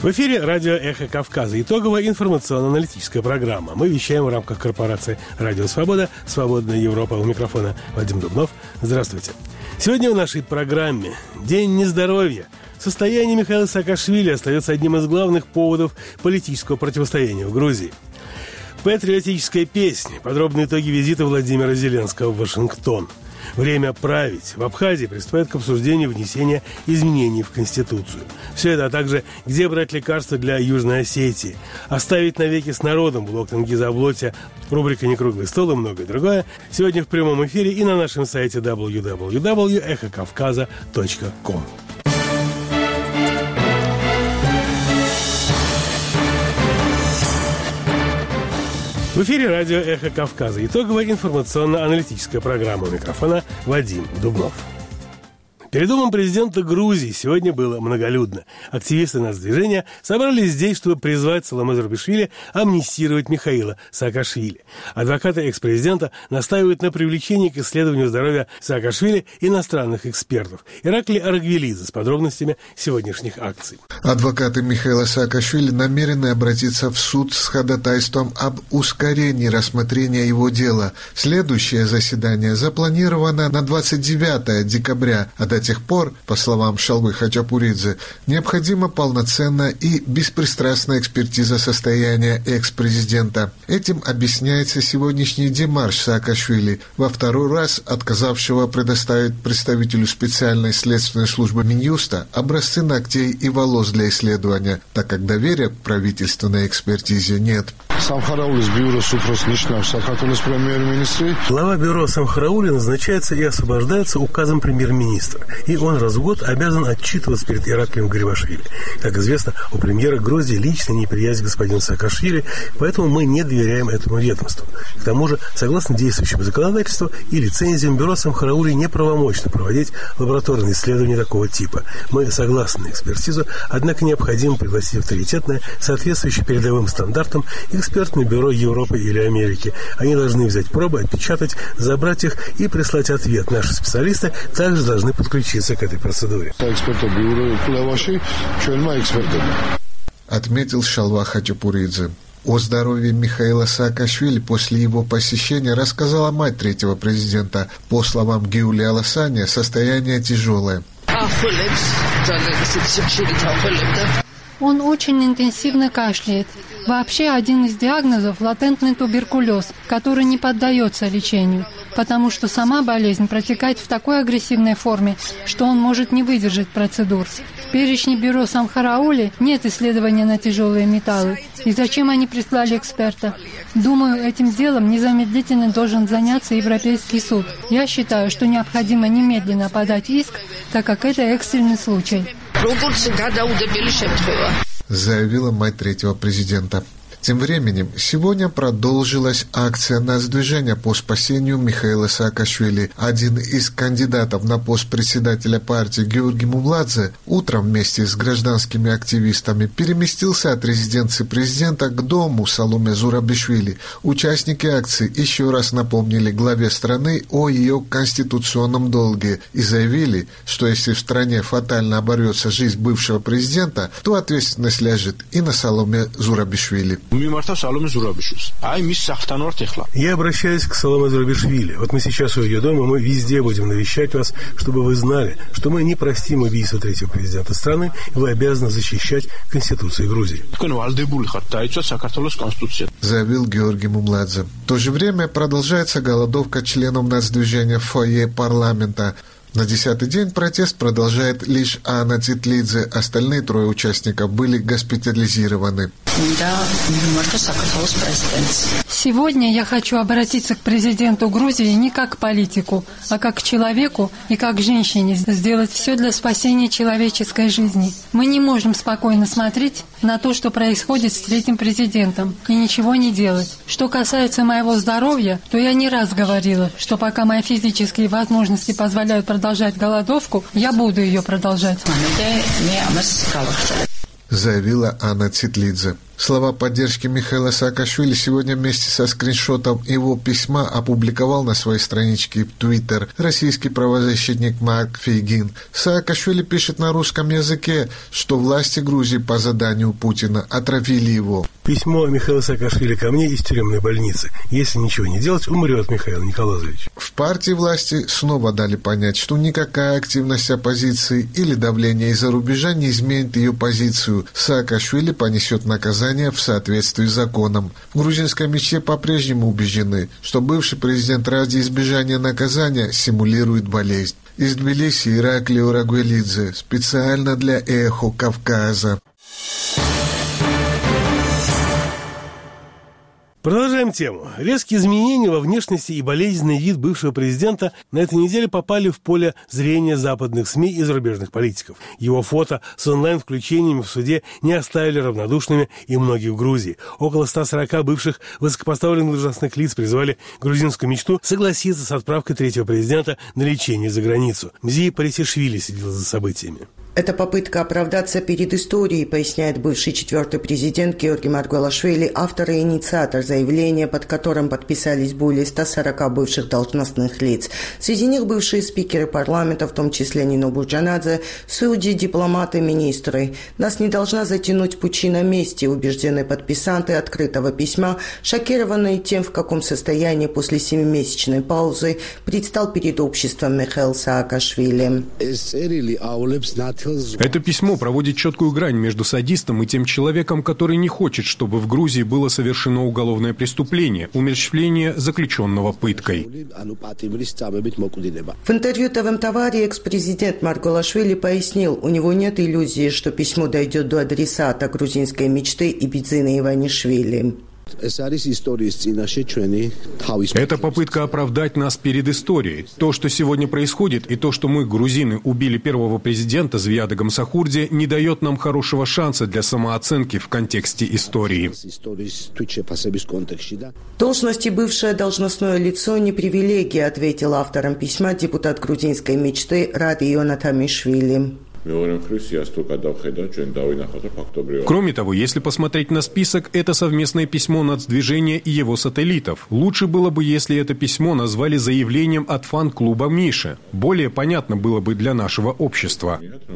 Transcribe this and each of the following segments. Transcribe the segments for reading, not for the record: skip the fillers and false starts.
В эфире радио «Эхо Кавказа». Итоговая информационно-аналитическая программа. Мы вещаем в рамках корпорации «Радио Свобода», «Свободная Европа». У микрофона Вадим Дубнов. Здравствуйте. Сегодня в нашей программе День нездоровья. Состояние Михаила Саакашвили остается одним из главных поводов политического противостояния в Грузии. Патриотическая песня. Подробные итоги визита Владимира Зеленского в Вашингтон. Время править. В Абхазии приступает к обсуждению внесения изменений в Конституцию. Все это, а также где брать лекарства для Южной Осетии. Оставить навеки с народом. Блог Тенгиза Аблотя. Рубрика «Некруглый стол» и многое другое. Сегодня в прямом эфире и на нашем сайте www.echokavkaza.com. В эфире радио «Эхо Кавказа». Итоговая информационно-аналитическая программа. У микрофона Вадим Дубнов. Перед домом президента Грузии сегодня было многолюдно. Активисты нацдвижения собрались здесь, чтобы призвать Саломе Зурабишвили амнистировать Михаила Саакашвили. Адвокаты экс-президента настаивают на привлечении к исследованию здоровья Саакашвили иностранных экспертов. Ираклий Аргвелидзе с подробностями сегодняшних акций. Адвокаты Михаила Саакашвили намерены обратиться в суд с ходатайством об ускорении рассмотрения его дела. Следующее заседание запланировано на 29 декабря, а до тех пор, по словам Шалвы Хачапуридзе, необходима полноценная и беспристрастная экспертиза состояния экс-президента. Этим объясняется сегодняшний демарш Саакашвили, во второй раз отказавшего предоставить представителю специальной следственной службы Минюста образцы ногтей и волос для исследования, так как доверия к правительственной экспертизе нет. Глава бюро Самхараули назначается и освобождается указом премьер-министра, и он раз в год обязан отчитываться перед Ираклием Гарибашвили. Как известно, у премьера Грузии личная неприязнь к господину Саакашвили, поэтому мы не доверяем этому ведомству. К тому же, согласно действующему законодательству и лицензиям, бюро Самхараули неправомочно проводить лабораторные исследования такого типа. Мы согласны на экспертизу, однако необходимо пригласить авторитетное, соответствующее передовым стандартам, экспертное бюро Европы или Америки. Они должны взять пробы, отпечатать, забрать их и прислать ответ. Наши специалисты также должны подключиться к этой процедуре. Отметил Шалва Хачапуридзе. О здоровье Михаила Саакашвили после его посещения рассказала мать третьего президента. По словам Гиули Аласани, состояние тяжелое. Он очень интенсивно кашляет. Вообще один из диагнозов – латентный туберкулез, который не поддается лечению, потому что сама болезнь протекает в такой агрессивной форме, что он может не выдержать процедур. В перечне бюро Самхараули нет исследования на тяжелые металлы. И зачем они прислали эксперта? Думаю, этим делом незамедлительно должен заняться Европейский суд. Я считаю, что необходимо немедленно подать иск, так как это экстренный случай. Заявила мать третьего президента. Тем временем, сегодня продолжилась акция нацдвижения по спасению Михаила Саакашвили. Один из кандидатов на пост председателя партии Георгий Мумладзе утром вместе с гражданскими активистами переместился от резиденции президента к дому Саломе Зурабишвили. Участники акции еще раз напомнили главе страны о ее конституционном долге и заявили, что если в стране фатально оборвется жизнь бывшего президента, то ответственность ляжет и на Саломе Зурабишвили. Я обращаюсь к Саломе Зурабишвили. Вот мы сейчас у ее дома, мы везде будем навещать вас, чтобы вы знали, что мы не простим убийство третьего президента страны, и вы обязаны защищать Конституцию Грузии. Заявил Георгий Мумладзе. В то же время продолжается голодовка членов нацдвижения в фойе парламента. На 10-й день протест продолжает лишь Анна Цитлидзе. Остальные трое участников были госпитализированы. Сегодня я хочу обратиться к президенту Грузии не как к политику, а как к человеку и как к женщине, сделать все для спасения человеческой жизни. Мы не можем спокойно смотреть на то, что происходит с третьим президентом, и ничего не делать. Что касается моего здоровья, то я не раз говорила, что пока мои физические возможности позволяют продолжать голодовку, я буду ее продолжать. Заявила Анна Цитлидзе. Слова поддержки Михаила Саакашвили сегодня вместе со скриншотом его письма опубликовал на своей страничке в Twitter российский правозащитник Марк Фейгин. Саакашвили пишет на русском языке, что власти Грузии по заданию Путина отравили его. Письмо Михаила Саакашвили ко мне из тюремной больницы. Если ничего не делать, умрет Михаил Николаевич. В партии власти снова дали понять, что никакая активность оппозиции или давление из-за рубежа не изменит ее позицию. Саакашвили понесет наказание в соответствии с законом. В грузинской мечте по-прежнему убеждены, что бывший президент ради избежания наказания симулирует болезнь. Из Тбилиси Ираклио Рагуэлидзе. Специально для «Эхо Кавказа». Продолжаем тему. Резкие изменения во внешности и болезненный вид бывшего президента на этой неделе попали в поле зрения западных СМИ и зарубежных политиков. Его фото с онлайн-включениями в суде не оставили равнодушными и многих в Грузии. Около 140 бывших высокопоставленных должностных лиц призвали грузинскую мечту согласиться с отправкой третьего президента на лечение за границу. Мзия Парисишвили следила за событиями. Это попытка оправдаться перед историей, поясняет бывший четвертый президент Георгий Маргвелашвили, автор и инициатор заявления, под которым подписались более 140 бывших должностных лиц. Среди них бывшие спикеры парламента, в том числе Нино Бурджанадзе, судьи, дипломаты, министры. Нас не должна затянуть пучина мести, убеждены подписанты открытого письма, шокированные тем, в каком состоянии после 7-месячной паузы предстал перед обществом Михаил Саакашвили. Это письмо проводит четкую грань между садистом и тем человеком, который не хочет, чтобы в Грузии было совершено уголовное преступление, умерщвление заключенного пыткой. В интервью ТВМ Тавари экс-президент Маргвелашвили пояснил, у него нет иллюзии, что письмо дойдет до адресата грузинской мечты и Бедзина Иванишвили. Это попытка оправдать нас перед историей. То, что сегодня происходит, и то, что мы, грузины, убили первого президента Звияда Гамсахурди, не дает нам хорошего шанса для самооценки в контексте истории. Должность и бывшее должностное лицо не привилегия, ответил автором письма депутат грузинской мечты Ради Ионатамишвили. Кроме того, если посмотреть на список, это совместное письмо нацдвижения и его сателлитов. Лучше было бы, если это письмо назвали заявлением от фан-клуба Миши. Более понятно было бы для нашего общества.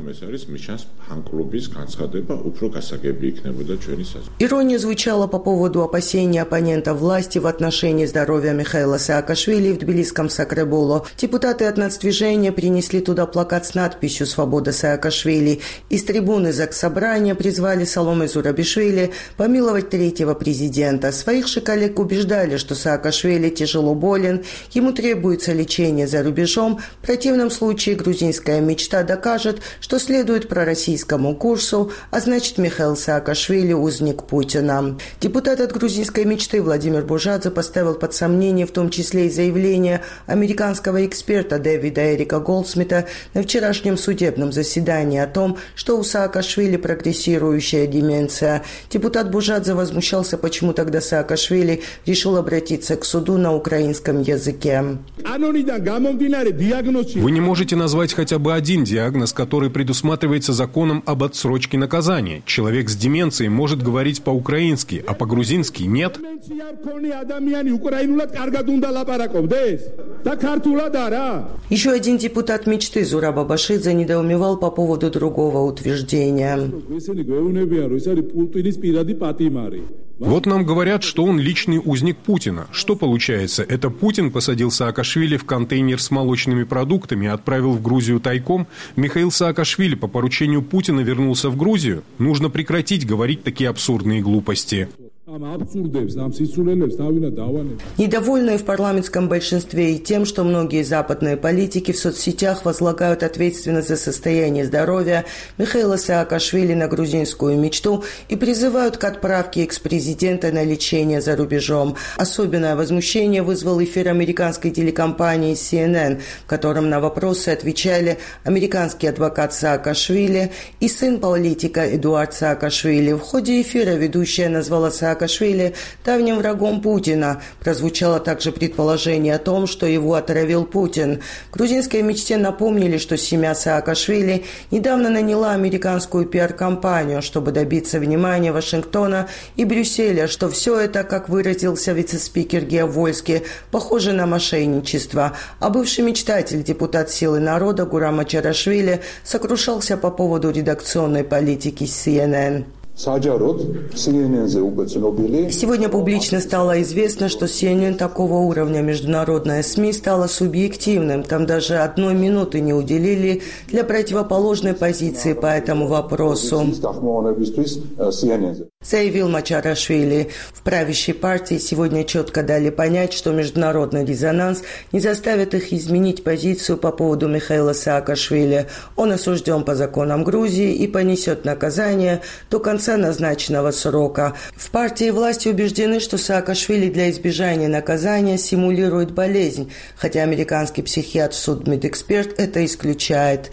Ирония звучала по поводу опасений оппонентов власти в отношении здоровья Михаила Саакашвили в тбилисском Сакреболо. Депутаты от нацдвижения принесли туда плакат с надписью «Свобода Саакашвили». Из трибуны Заксобрания призвали Саломе Зурабишвили помиловать третьего президента. Своих же коллег убеждали, что Саакашвили тяжело болен, ему требуется лечение за рубежом. В противном случае грузинская мечта докажет, что следует пророссийскому курсу, а значит Михаил Саакашвили – узник Путина. Депутат от грузинской мечты Владимир Бужадзе поставил под сомнение в том числе и заявление американского эксперта Дэвида Эрика Голдсмита на вчерашнем судебном заседании о том, что у Саакашвили прогрессирующая деменция. Депутат Бужадзе возмущался, почему тогда Саакашвили решил обратиться к суду на украинском языке. Вы не можете назвать хотя бы один диагноз, который предусматривается законом об отсрочке наказания. Человек с деменцией может говорить по-украински, а по-грузински нет. Еще один депутат мечты Зураб Абашидзе недоумевал по поводу другого утверждения. Вот нам говорят, что он личный узник Путина. Что получается? Это Путин посадил Саакашвили в контейнер с молочными продуктами и отправил в Грузию тайком? Михаил Саакашвили по поручению Путина вернулся в Грузию? Нужно прекратить говорить такие абсурдные глупости. Недовольные в парламентском большинстве и тем, что многие западные политики в соцсетях возлагают ответственность за состояние здоровья Михаила Саакашвили на грузинскую мечту и призывают к отправке экс-президента на лечение за рубежом. Особенное возмущение вызвал эфир американской телекомпании CNN, в котором на вопросы отвечали американский адвокат Саакашвили и сын политика Эдуард Саакашвили. В ходе эфира ведущая назвала Саакашвили Саакашвили давним врагом Путина. Прозвучало также предположение о том, что его отравил Путин. В грузинской мечте напомнили, что семья Саакашвили недавно наняла американскую пиар-компанию, чтобы добиться внимания Вашингтона и Брюсселя, что все это, как выразился вице-спикер Гео Вольски, похоже на мошенничество. А бывший мечтатель, депутат «Силы народа» Гурам Мачарашвили сокрушался по поводу редакционной политики CNN. Сегодня публично стало известно, что CNN такого уровня международная СМИ стала субъективным. Там даже 1 минуты не уделили для противоположной позиции по этому вопросу, заявил Мачарашвили. В правящей партии сегодня четко дали понять, что международный резонанс не заставит их изменить позицию по поводу Михаила Саакашвили. Он осужден по законам Грузии и понесет наказание до конца назначенного срока. В партии власти убеждены, что Саакашвили для избежания наказания симулирует болезнь, хотя американский психиатр, судмедэксперт это исключает.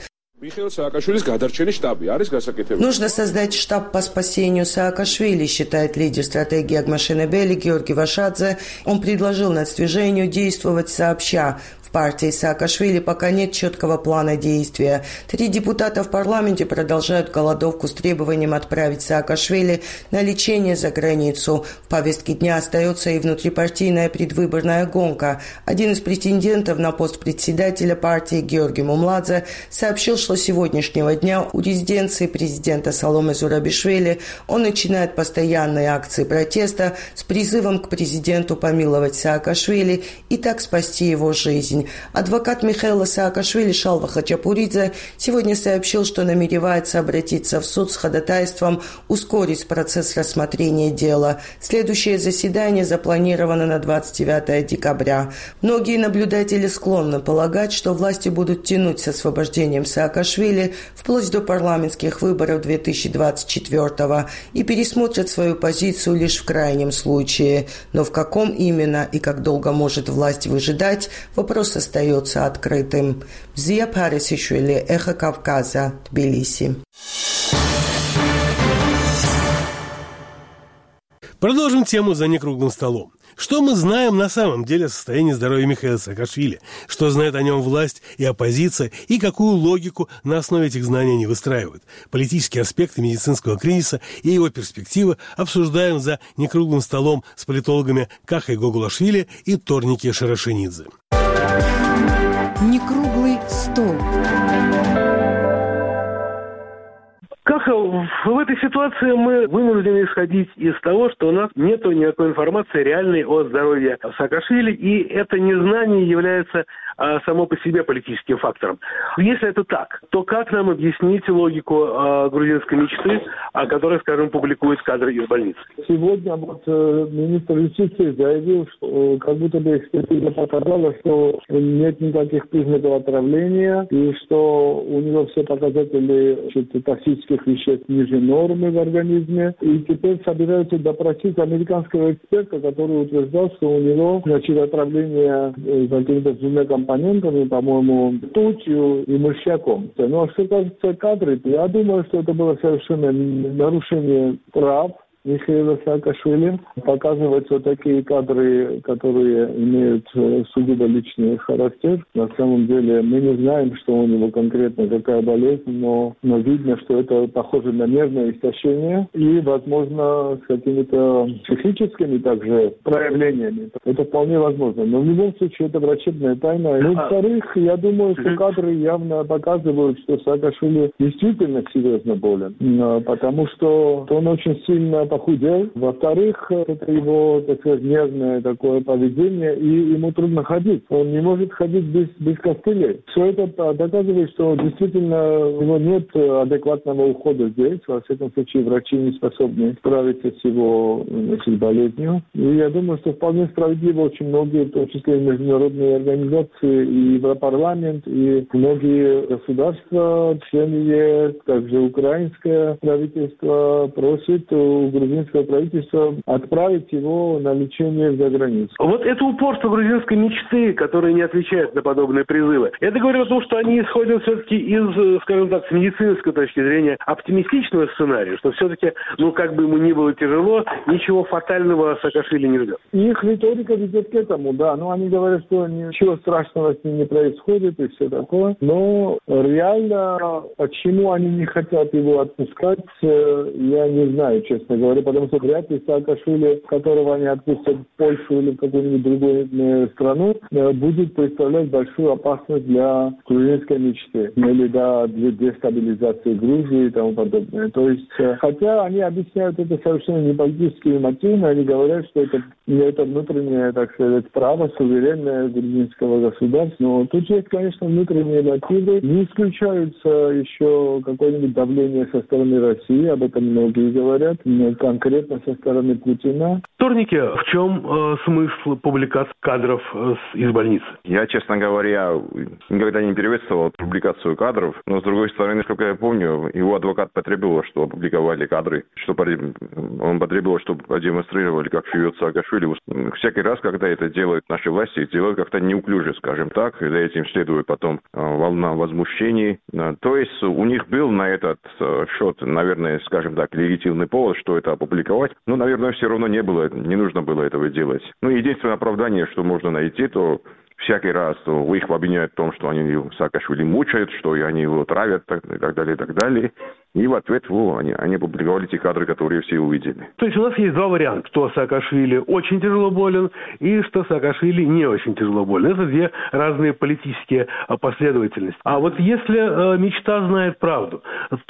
Нужно создать штаб по спасению Саакашвили, считает лидер стратегии Агмашенебели Георгий Вашадзе. Он предложил нацдвижению действовать сообща. В партии Саакашвили пока нет четкого плана действия. 3 депутата в парламенте продолжают голодовку с требованием отправить Саакашвили на лечение за границу. В повестке дня остается и внутрипартийная предвыборная гонка. Один из претендентов на пост председателя партии Георгий Мумладзе сообщил, что с сегодняшнего дня у резиденции президента Саломе Зурабишвили он начинает постоянные акции протеста с призывом к президенту помиловать Саакашвили и так спасти его жизнь. Адвокат Михаила Саакашвили Шалва Хачапуридзе сегодня сообщил, что намеревается обратиться в суд с ходатайством ускорить процесс рассмотрения дела. Следующее заседание запланировано на 29 декабря. Многие наблюдатели склонны полагать, что власти будут тянуть с освобождением Саакашвили вплоть до парламентских выборов 2024 и пересмотрят свою позицию лишь в крайнем случае. Но в каком именно и как долго может власть выжидать, вопрос остается открытым. Зия Парисишвили, Эхо Кавказа, Тбилиси. Продолжим тему за некруглым столом. Что мы знаем на самом деле о состоянии здоровья Михаила Саакашвили? Что знает о нем власть и оппозиция? И какую логику на основе этих знаний они выстраивают? Политические аспекты медицинского кризиса и его перспективы обсуждаем за некруглым столом с политологами Кахой Гогулашвили и Торники Шарашенидзе. Некруглый стол. Каха, в этой ситуации мы вынуждены исходить из того, что у нас нет никакой информации реальной о здоровье Саакашвили, и это незнание является само по себе политическим фактором. Если это так, то как нам объяснить логику грузинской мечты, которая, скажем, публикует кадры из больницы? Сегодня министр юстиции заявил, что как будто бы экспертиза показала, что нет никаких признаков отравления, и что у него все показатели токсических веществ ниже нормы в организме. И теперь собираются допросить американского эксперта, который утверждал, что у него отравление какими-то 2 компонентами, по-моему, ртутью и мышьяком. Ну, а что касается кадров, я думаю, что это было совершенно нарушение прав Михаила Саакашвили. Показывать вот такие кадры, которые имеют сугубо личный характер. На самом деле мы не знаем, что у него конкретно какая болезнь, но видно, что это похоже на нервное истощение и, возможно, с какими-то психическими также проявлениями. Это вполне возможно. Но в любом случае это врачебная тайна. Ну, во-вторых, я думаю, что кадры явно показывают, что Саакашвили действительно серьезно болен, потому что он очень сильно похудел. Во-вторых, это его, так сказать, нервное такое поведение, и ему трудно ходить. Он не может ходить без костылей. Все это доказывает, что действительно у него нет адекватного ухода здесь. Во всяком случае, врачи не способны справиться с его болезнью. И я думаю, что вполне справедливо очень многие, в том числе и международные организации, и Европарламент, и многие государства, члены ЕС, также украинское правительство просит у грузинского правительства отправить его на лечение за границу. Вот это упорство грузинской мечты, которое не отвечает на подобные призывы, это говорит о том, что они исходят все-таки из, скажем так, с медицинской точки зрения оптимистичного сценария, что все-таки, как бы ему ни было тяжело, ничего фатального Саакашвили не ждет. Их риторика ведет к этому, да. Но они говорят, что ничего страшного с ним не происходит и все такое. Но реально, почему они не хотят его отпускать, я не знаю, честно говоря, потому что вряд ли Саакашвили, которого они отпустят в Польшу или в какую-нибудь другую страну, будет представлять большую опасность для грузинской мечты или для дестабилизации Грузии и тому подобное. То есть, хотя они объясняют это совершенно не политическими мотивами, они говорят, что это внутреннее, так сказать, право суверенное грузинского государства. Но тут есть, конечно, внутренние мотивы. Не исключаются еще какое-нибудь давление со стороны России, об этом многие говорят, конкретно со стороны Путина. Вторники, в чем смысл публикации кадров из больницы? Я, честно говоря, никогда не приветствовал публикацию кадров, но, с другой стороны, насколько я помню, его адвокат потребовал, чтобы опубликовали кадры, он потребовал, чтобы продемонстрировали, как живет Саакашвили. Всякий раз, когда это делают наши власти, их делают как-то неуклюже, скажем так, и за этим следует потом волна возмущений. То есть у них был на этот счет, наверное, скажем так, легитимный повод, что это опубликовать, но, наверное, все равно не нужно было этого делать. Единственное оправдание, что можно найти, то всякий раз их обвиняют в том, что они Саакашвили мучают, что они его травят и так далее, и так далее. И в ответ они опубликовали те кадры, которые все увидели. То есть у нас есть два варианта, что Саакашвили очень тяжело болен и что Саакашвили не очень тяжело болен. Это две разные политические последовательности. А вот если мечта знает правду,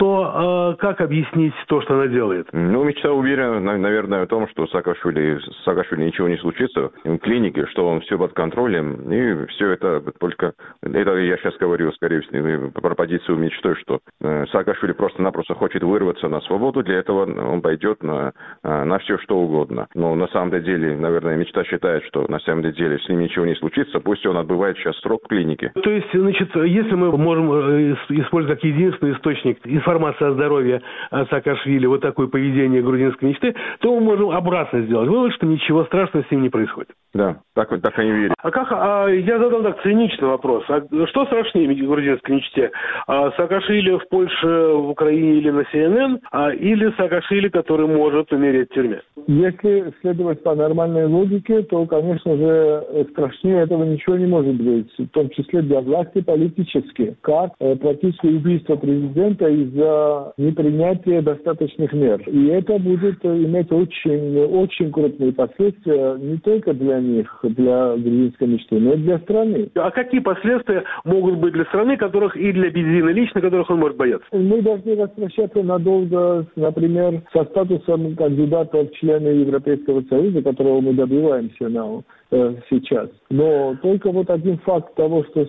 то как объяснить то, что она делает? Мечта уверена, наверное, в том, что Саакашвили ничего не случится в клинике, что он все под контролем. И все это только... Это я сейчас говорю, скорее всего, про позицию мечты, что Саакашвили просто-напросто хочет вырваться на свободу, для этого он пойдет на все, что угодно. Но на самом деле, наверное, мечта считает, что на самом деле с ним ничего не случится, пусть он отбывает сейчас срок в клинике. То есть, если мы можем использовать как единственный источник информации о здоровье Саакашвили вот такое поведение грузинской мечты, то мы можем обратно сделать вывод, что ничего страшного с ним не происходит. Да, так они верят. Я задал так циничный вопрос. Что страшнее грузинской мечте? Саакашвили в Польше, в Украине или на CNN, или Саакашвили, который может умереть в тюрьме? Если следовать по нормальной логике, то, конечно же, страшнее этого ничего не может быть, в том числе для власти политически, как практически убийство президента из-за непринятия достаточных мер. И это будет иметь очень, очень крупные последствия не только для них, для грузинской мечты, но и для страны. А какие последствия могут быть для страны, которых и для Бензина лично, которых он может бояться? Мы должны распрощаться надолго, например, со статусом кандидата в члены Европейского Союза, которого мы добиваемся сейчас. Но только вот один факт того, что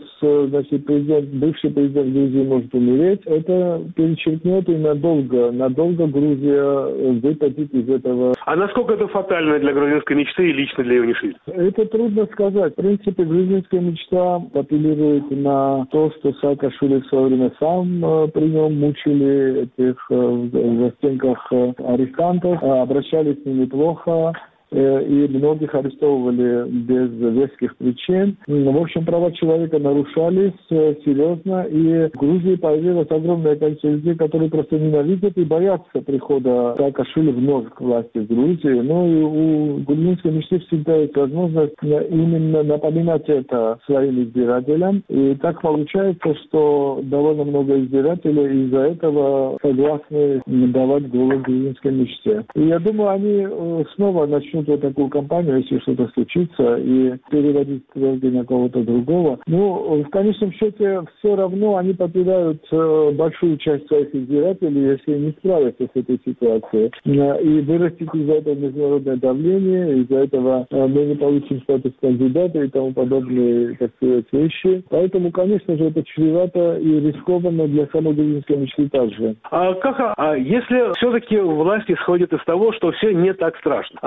бывший президент Грузии может умереть, это перечеркнет и надолго Грузия выпадет из этого. А насколько это фатально для грузинской мечты и лично для Иванишвили? Это трудно сказать. В принципе, грузинская мечта апеллирует на то, что Саакашвили в свое время сам при нем мучили этих в застенках арестантов, обращались с ними плохо. И многих арестовывали без веских причин. В общем, права человека нарушались серьезно, и в Грузии появилось огромное количество людей, которые просто ненавидят и боятся прихода Саакашвили вновь к власти в Грузии. И у грузинской мечты всегда есть возможность именно напоминать это своим избирателям. И так получается, что довольно много избирателей из-за этого согласны давать голос грузинской мечте. И я думаю, они снова начнут вот такую кампанию, если что-то случится, и переводить деньги на кого-то другого. В конечном счете, все равно они потеряют большую часть своих избирателей, если не справятся с этой ситуацией. И вырастет из-за этого международное давление, из-за этого мы не получим статус кандидата и тому подобные, так сказать, вещи. Поэтому, конечно же, это чревато и рискованно для самой грузинской мечты также. Если все-таки власть исходит из того, что все не так страшно, не означает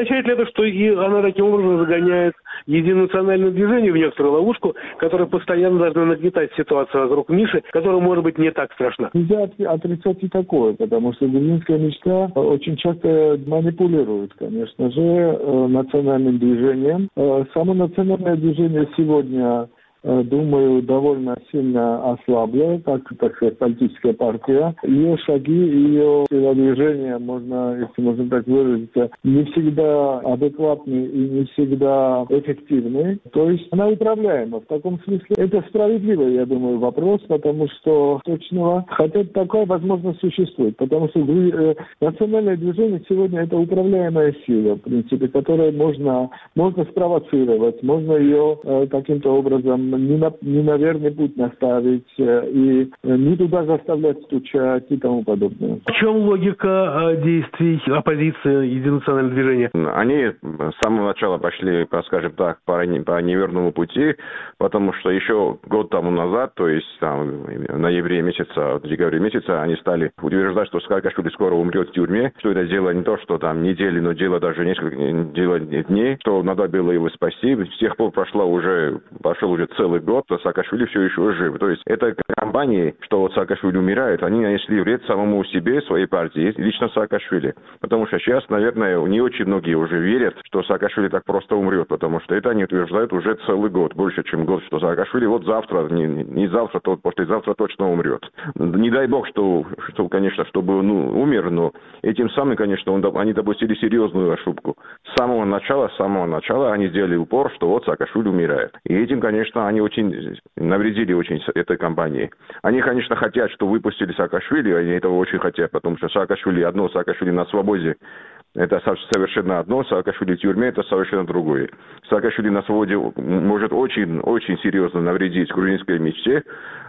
означает ли это, что и она таким образом загоняет единое национальное движение в некоторую ловушку, которая постоянно должна нагнетать ситуацию вокруг Миши, которая может быть не так страшна? Нельзя отрицать и такое, потому что грузинская мечта очень часто манипулирует, конечно же, национальным движением. Само национальное движение сегодня, думаю, довольно сильно ослабло, как, так сказать, политическая партия. Ее шаги, ее телодвижения, если можно так выразиться, не всегда адекватны и не всегда эффективны. То есть она управляема. В таком смысле это справедливый, я думаю, вопрос, потому что точного, хотя такая возможность существует, потому что национальное движение сегодня это управляемая сила, в принципе, которую можно спровоцировать, можно ее каким-то образом не на верный путь наставить и не туда заставлять стучать и тому подобное. В чем логика действий оппозиции Единого национального движения? Они с самого начала пошли, скажем так, по неверному пути, потому что еще год тому назад, то есть там, в ноябре месяца, в декабре месяца, они стали утверждать, что Саакашвили скоро умрет в тюрьме, что это дело не то, что там недели, но дело даже дело дней, что надо было его спасти. С тех пор пошел уже целый год, а Саакашвили все еще жив. То есть это компании, что вот Саакашвили умирает, они нанесли вред самому себе, своей партии, лично Саакашвили. Потому что сейчас, наверное, не очень многие уже верят, что Саакашвили так просто умрет, потому что это они утверждают уже целый год, больше, чем год, что Саакашвили вот завтра, не завтра, то послезавтра точно умрет. Не дай бог, что конечно, чтобы он умер, но этим самым, конечно, они допустили серьезную ошибку. С самого начала они сделали упор, что вот Саакашвили умирает. И этим, конечно, они очень навредили этой компании. Они, конечно, хотят, что выпустили Саакашвили, они этого очень хотят, потому что Саакашвили на свободе, это совершенно одно, Саакашвили в тюрьме – это совершенно другое. Саакашвили на свободе может очень, очень серьезно навредить грузинской мечте,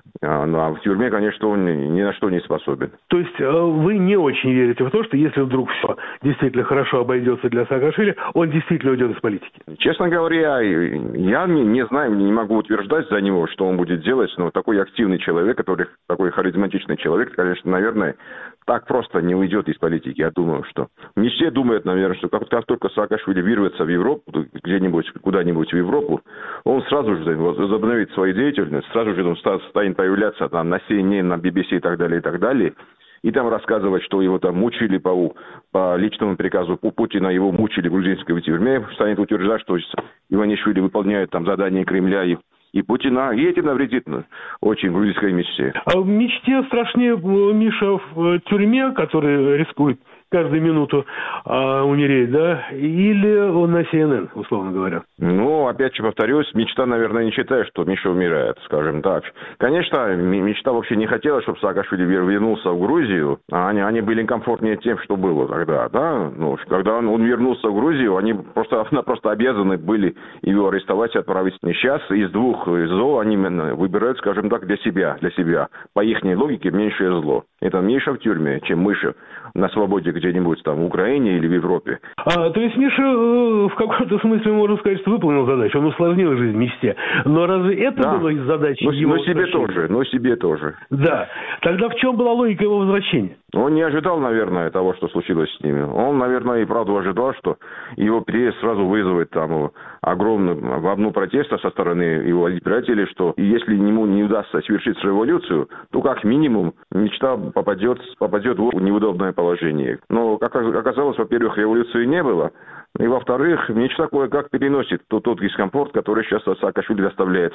а в тюрьме, конечно, он ни на что не способен. То есть вы не очень верите в то, что если вдруг все действительно хорошо обойдется для Саакашвили, он действительно уйдет из политики? Честно говоря, я не знаю, не могу утверждать за него, что он будет делать, но такой активный человек, такой харизматичный человек, конечно, наверное, так просто не уйдет из политики. Я думаю, что не все думают, наверное, что как только Саакашвили вырвется в Европу, куда-нибудь в Европу, он сразу же возобновит свою деятельность, сразу же он станет появляться там на CNN, на BBC и так далее, и там рассказывать, что его там мучили по личному приказу Путина, его мучили в грузинской тюрьме, станет утверждать, что Иванишвили выполняет там задания Кремля и Путина, и этим навредит очень грузинской мечте. А в мечте страшнее Миша в тюрьме, который рискует каждую минуту умереть, да? Или он на CNN, условно говоря? Опять же повторюсь, мечта, наверное, не считает, что Миша умирает, скажем так. Конечно, мечта вообще не хотела, чтобы Саакашвили вернулся в Грузию. Они были комфортнее тем, что было тогда, да? Когда он вернулся в Грузию, они просто обязаны были его арестовать и отправить. Сейчас из двух зол они выбирают, скажем так, для себя. По их логике, меньшее зло. Это Миша в тюрьме, чем Миша на свободе где-нибудь там в Украине или в Европе. То есть Миша в каком-то смысле, можно сказать, что выполнил задачу, он усложнил жизнь в мечте. Но разве это было из задачи его возвращения? Но себе тоже. Да. Тогда в чем была логика его возвращения? Он не ожидал, наверное, того, что случилось с ними. Он, наверное, и правда ожидал, что его приезд сразу вызовет там огромную волну протеста со стороны его избирателей, что если ему не удастся совершить революцию, то как минимум мечта попадет в неудобное положение. Но, как оказалось, во-первых, революции не было, и, во-вторых, мечта кое-как переносит тот дискомфорт, который сейчас Саакашвили доставляет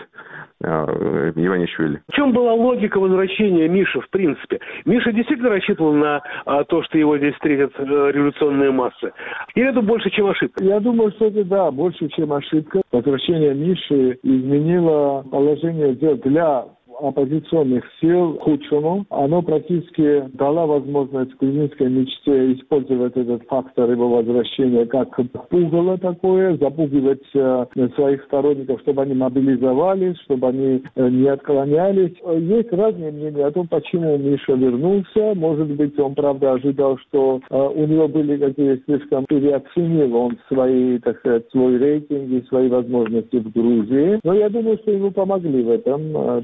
Иванишвили. В чем была логика возвращения Миши, в принципе? Миша действительно рассчитывал на то, что его здесь встретят революционные массы? Или это больше, чем ошибка? Я думаю, что это, больше, чем ошибка. Возвращение Миши изменило положение дел для оппозиционных сил к худшему. Оно практически дало возможность грузинской мечте использовать этот фактор его возвращения как пугало такое, запугивать своих сторонников, чтобы они мобилизовались, чтобы они не отклонялись. Есть разные мнения о том, почему Миша вернулся. Может быть, он, правда, ожидал, что у него были какие-то слишком переоценил он свои, так сказать, свой рейтинг и свои возможности в Грузии. Но я думаю, что ему помогли в этом. То есть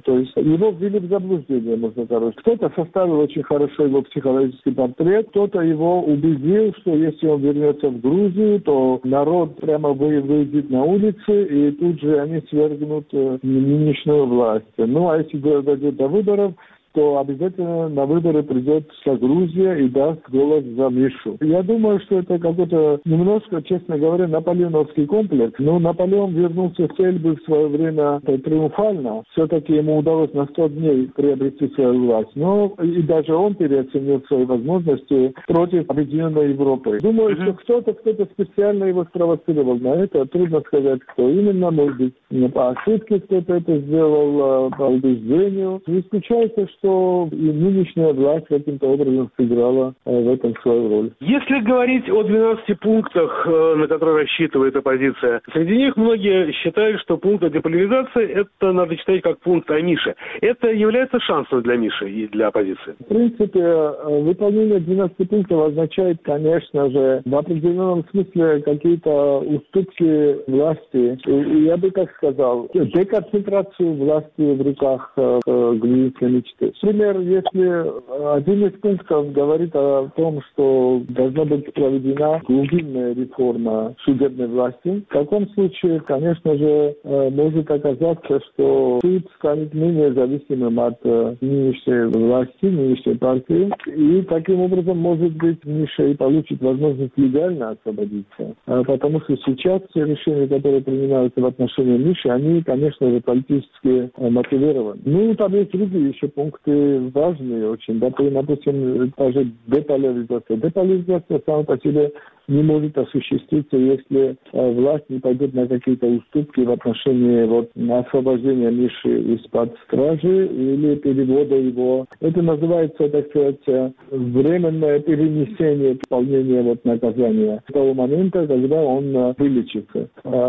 его ввели в заблуждение, можно сказать. Кто-то составил очень хорошо его психологический портрет, кто-то его убедил, что если он вернется в Грузию, то народ прямо выйдет на улицы, и тут же они свергнут нынешнюю власть. Ну, а если дойдет до выборов, то обязательно на выборы придет вся Грузия и даст голос за Мишу. Я думаю, что это какой-то немножко, честно говоря, наполеоновский комплекс. Но Наполеон вернулся в Эльбу в свое время триумфально. Все-таки ему удалось на 100 дней приобрести свою власть. Но и даже он переоценил свои возможности против объединенной Европы. Думаю, что кто-то специально его спровоцировал на это. Трудно сказать, кто именно, может быть, по ошибке кто-то это сделал, по убеждению. Не исключается, что и нынешняя власть каким-то образом сыграла в этом свою роль. Если говорить о 12 пунктах, на которые рассчитывает оппозиция, среди них многие считают, что пункт о деполяризации, это надо читать как пункт о Мише. Это является шансом для Миши и для оппозиции? В принципе, выполнение 12 пунктов означает, конечно же, в определенном смысле какие-то уступки власти. И я бы так сказал, деконцентрацию власти в руках грузинской мечты. Например, если один из пунктов говорит о том, что должна быть проведена глубинная реформа судебной власти, в таком случае, конечно же, может оказаться, что суд станет менее зависимым от нынешней власти, нынешней партии, и таким образом, может быть, Миша и получит возможность легально освободиться. Потому что сейчас все решения, которые принимаются в отношении Миши, они, конечно же, политически мотивированы. Ну, там есть другие еще пункты важные очень. Допустим, даже деполяризация. Деполяризация сама по себе не может осуществиться, если власть не пойдет на какие-то уступки в отношении освобождения Миши из-под стражи или перевода его. Это называется, так сказать, временное перенесение исполнения наказания с того момента, когда он вылечится.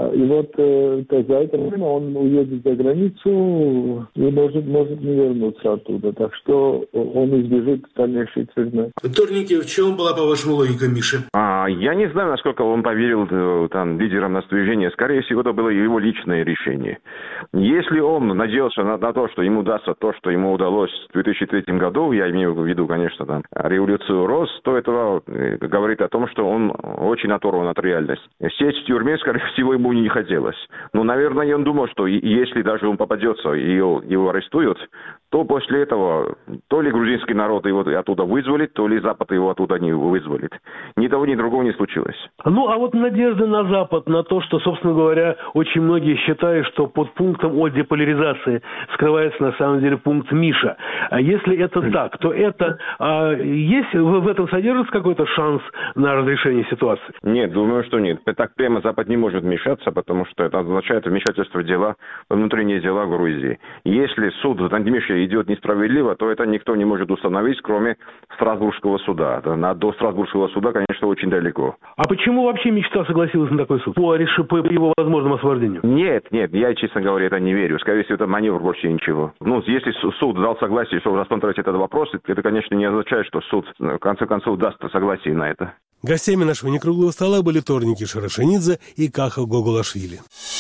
И за это время он уедет за границу и может не вернуться оттуда. Так что он избежит дальнейшей тюрьмы. Вторники, в чем была, по-вашему, логика Миши? Я не знаю, насколько он поверил лидерам движения. Скорее всего, это было его личное решение. Если он надеялся на то, что ему дастся то, что ему удалось в 2003 году, я имею в виду, конечно, революцию РОС, то это говорит о том, что он очень оторван от реальности. Сесть в тюрьме, скорее всего, ему не хотелось. Но, наверное, он думал, что если даже он попадется и его арестуют, то после этого то ли грузинский народ его оттуда вызволит, то ли Запад его оттуда не вызволит. Ни того, ни другого не случилось. Ну, а надежда на Запад, на то, что, собственно говоря, очень многие считают, что под пунктом о деполяризации скрывается на самом деле пункт Миша. А если это так, то это есть в этом содержится какой-то шанс на разрешение ситуации? Нет, думаю, что нет. Так прямо Запад не может вмешаться, потому что это означает вмешательство в внутренние дела Грузии. Если суд над Мишей идет несправедливо, то это никто не может установить, кроме Страсбургского суда. До Страсбургского суда, конечно, очень далеко. А почему вообще мечта согласилась на такой суд? По его возможному освобождению? Нет, я, честно говоря, это не верю. Скорее всего, это маневр, больше ничего. Если суд дал согласие, чтобы рассмотреть этот вопрос, это, конечно, не означает, что суд, в конце концов, даст согласие на это. Гостями нашего некруглого стола были Торники Шарашенидзе и Каха Гогулашвили.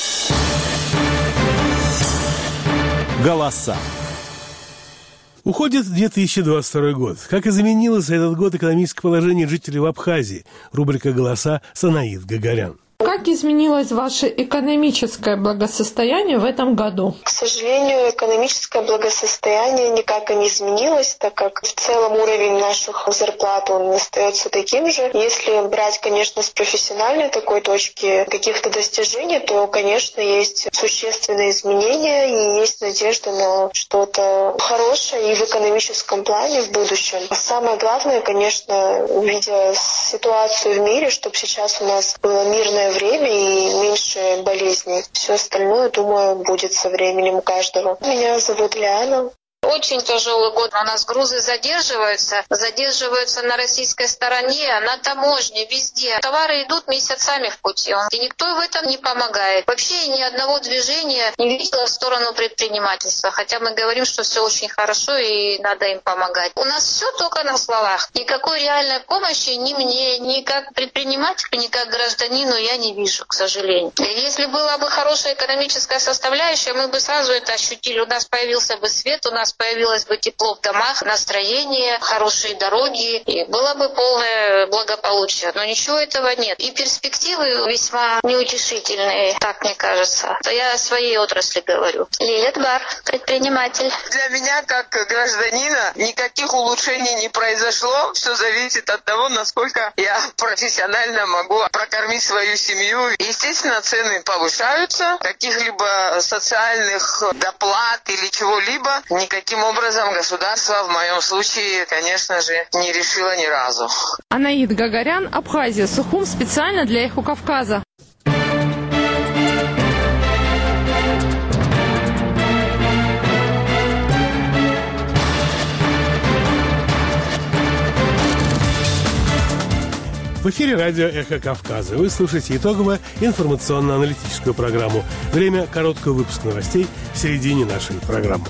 Голоса. Уходит 2022 год. Как изменилось за этот год экономическое положение жителей в Абхазии? Рубрика «Голоса» Санаид Гагарян. Как изменилось ваше экономическое благосостояние в этом году? К сожалению, экономическое благосостояние никак и не изменилось, так как в целом уровень наших зарплат он остается таким же. Если брать, конечно, с профессиональной такой точки каких-то достижений, то, конечно, есть существенные изменения и есть надежда на что-то хорошее и в экономическом плане в будущем. Самое главное, конечно, видя ситуацию в мире, чтобы сейчас у нас было мирное время и меньше болезней. Все остальное, думаю, будет со временем у каждого. Меня зовут Лиана. Очень тяжелый год. У нас грузы задерживаются на российской стороне, на таможне, везде. Товары идут месяцами в пути, и никто в этом не помогает. Вообще ни одного движения не видела в сторону предпринимательства, хотя мы говорим, что все очень хорошо и надо им помогать. У нас все только на словах. Никакой реальной помощи ни мне, ни как предпринимателю, ни как гражданину я не вижу, к сожалению. Если была бы хорошая экономическая составляющая, мы бы сразу это ощутили. У нас появился бы свет, у нас появилось бы тепло в домах, настроение, хорошие дороги, и было бы полное благополучие. Но ничего этого нет. И перспективы весьма неутешительные, так мне кажется. Я о своей отрасли говорю. Лилия Бар, предприниматель. Для меня, как гражданина, никаких улучшений не произошло. Все зависит от того, насколько я профессионально могу прокормить свою семью. Естественно, цены повышаются. Каких-либо социальных доплат или чего-либо никаким образом государство в моем случае, конечно же, не решило ни разу. Анаид Гагарян, Абхазия, Сухум, специально для Эхо Кавказа. В эфире радио «Эхо Кавказа». Вы слушаете итоговую информационно-аналитическую программу. Время короткого выпуска новостей в середине нашей программы.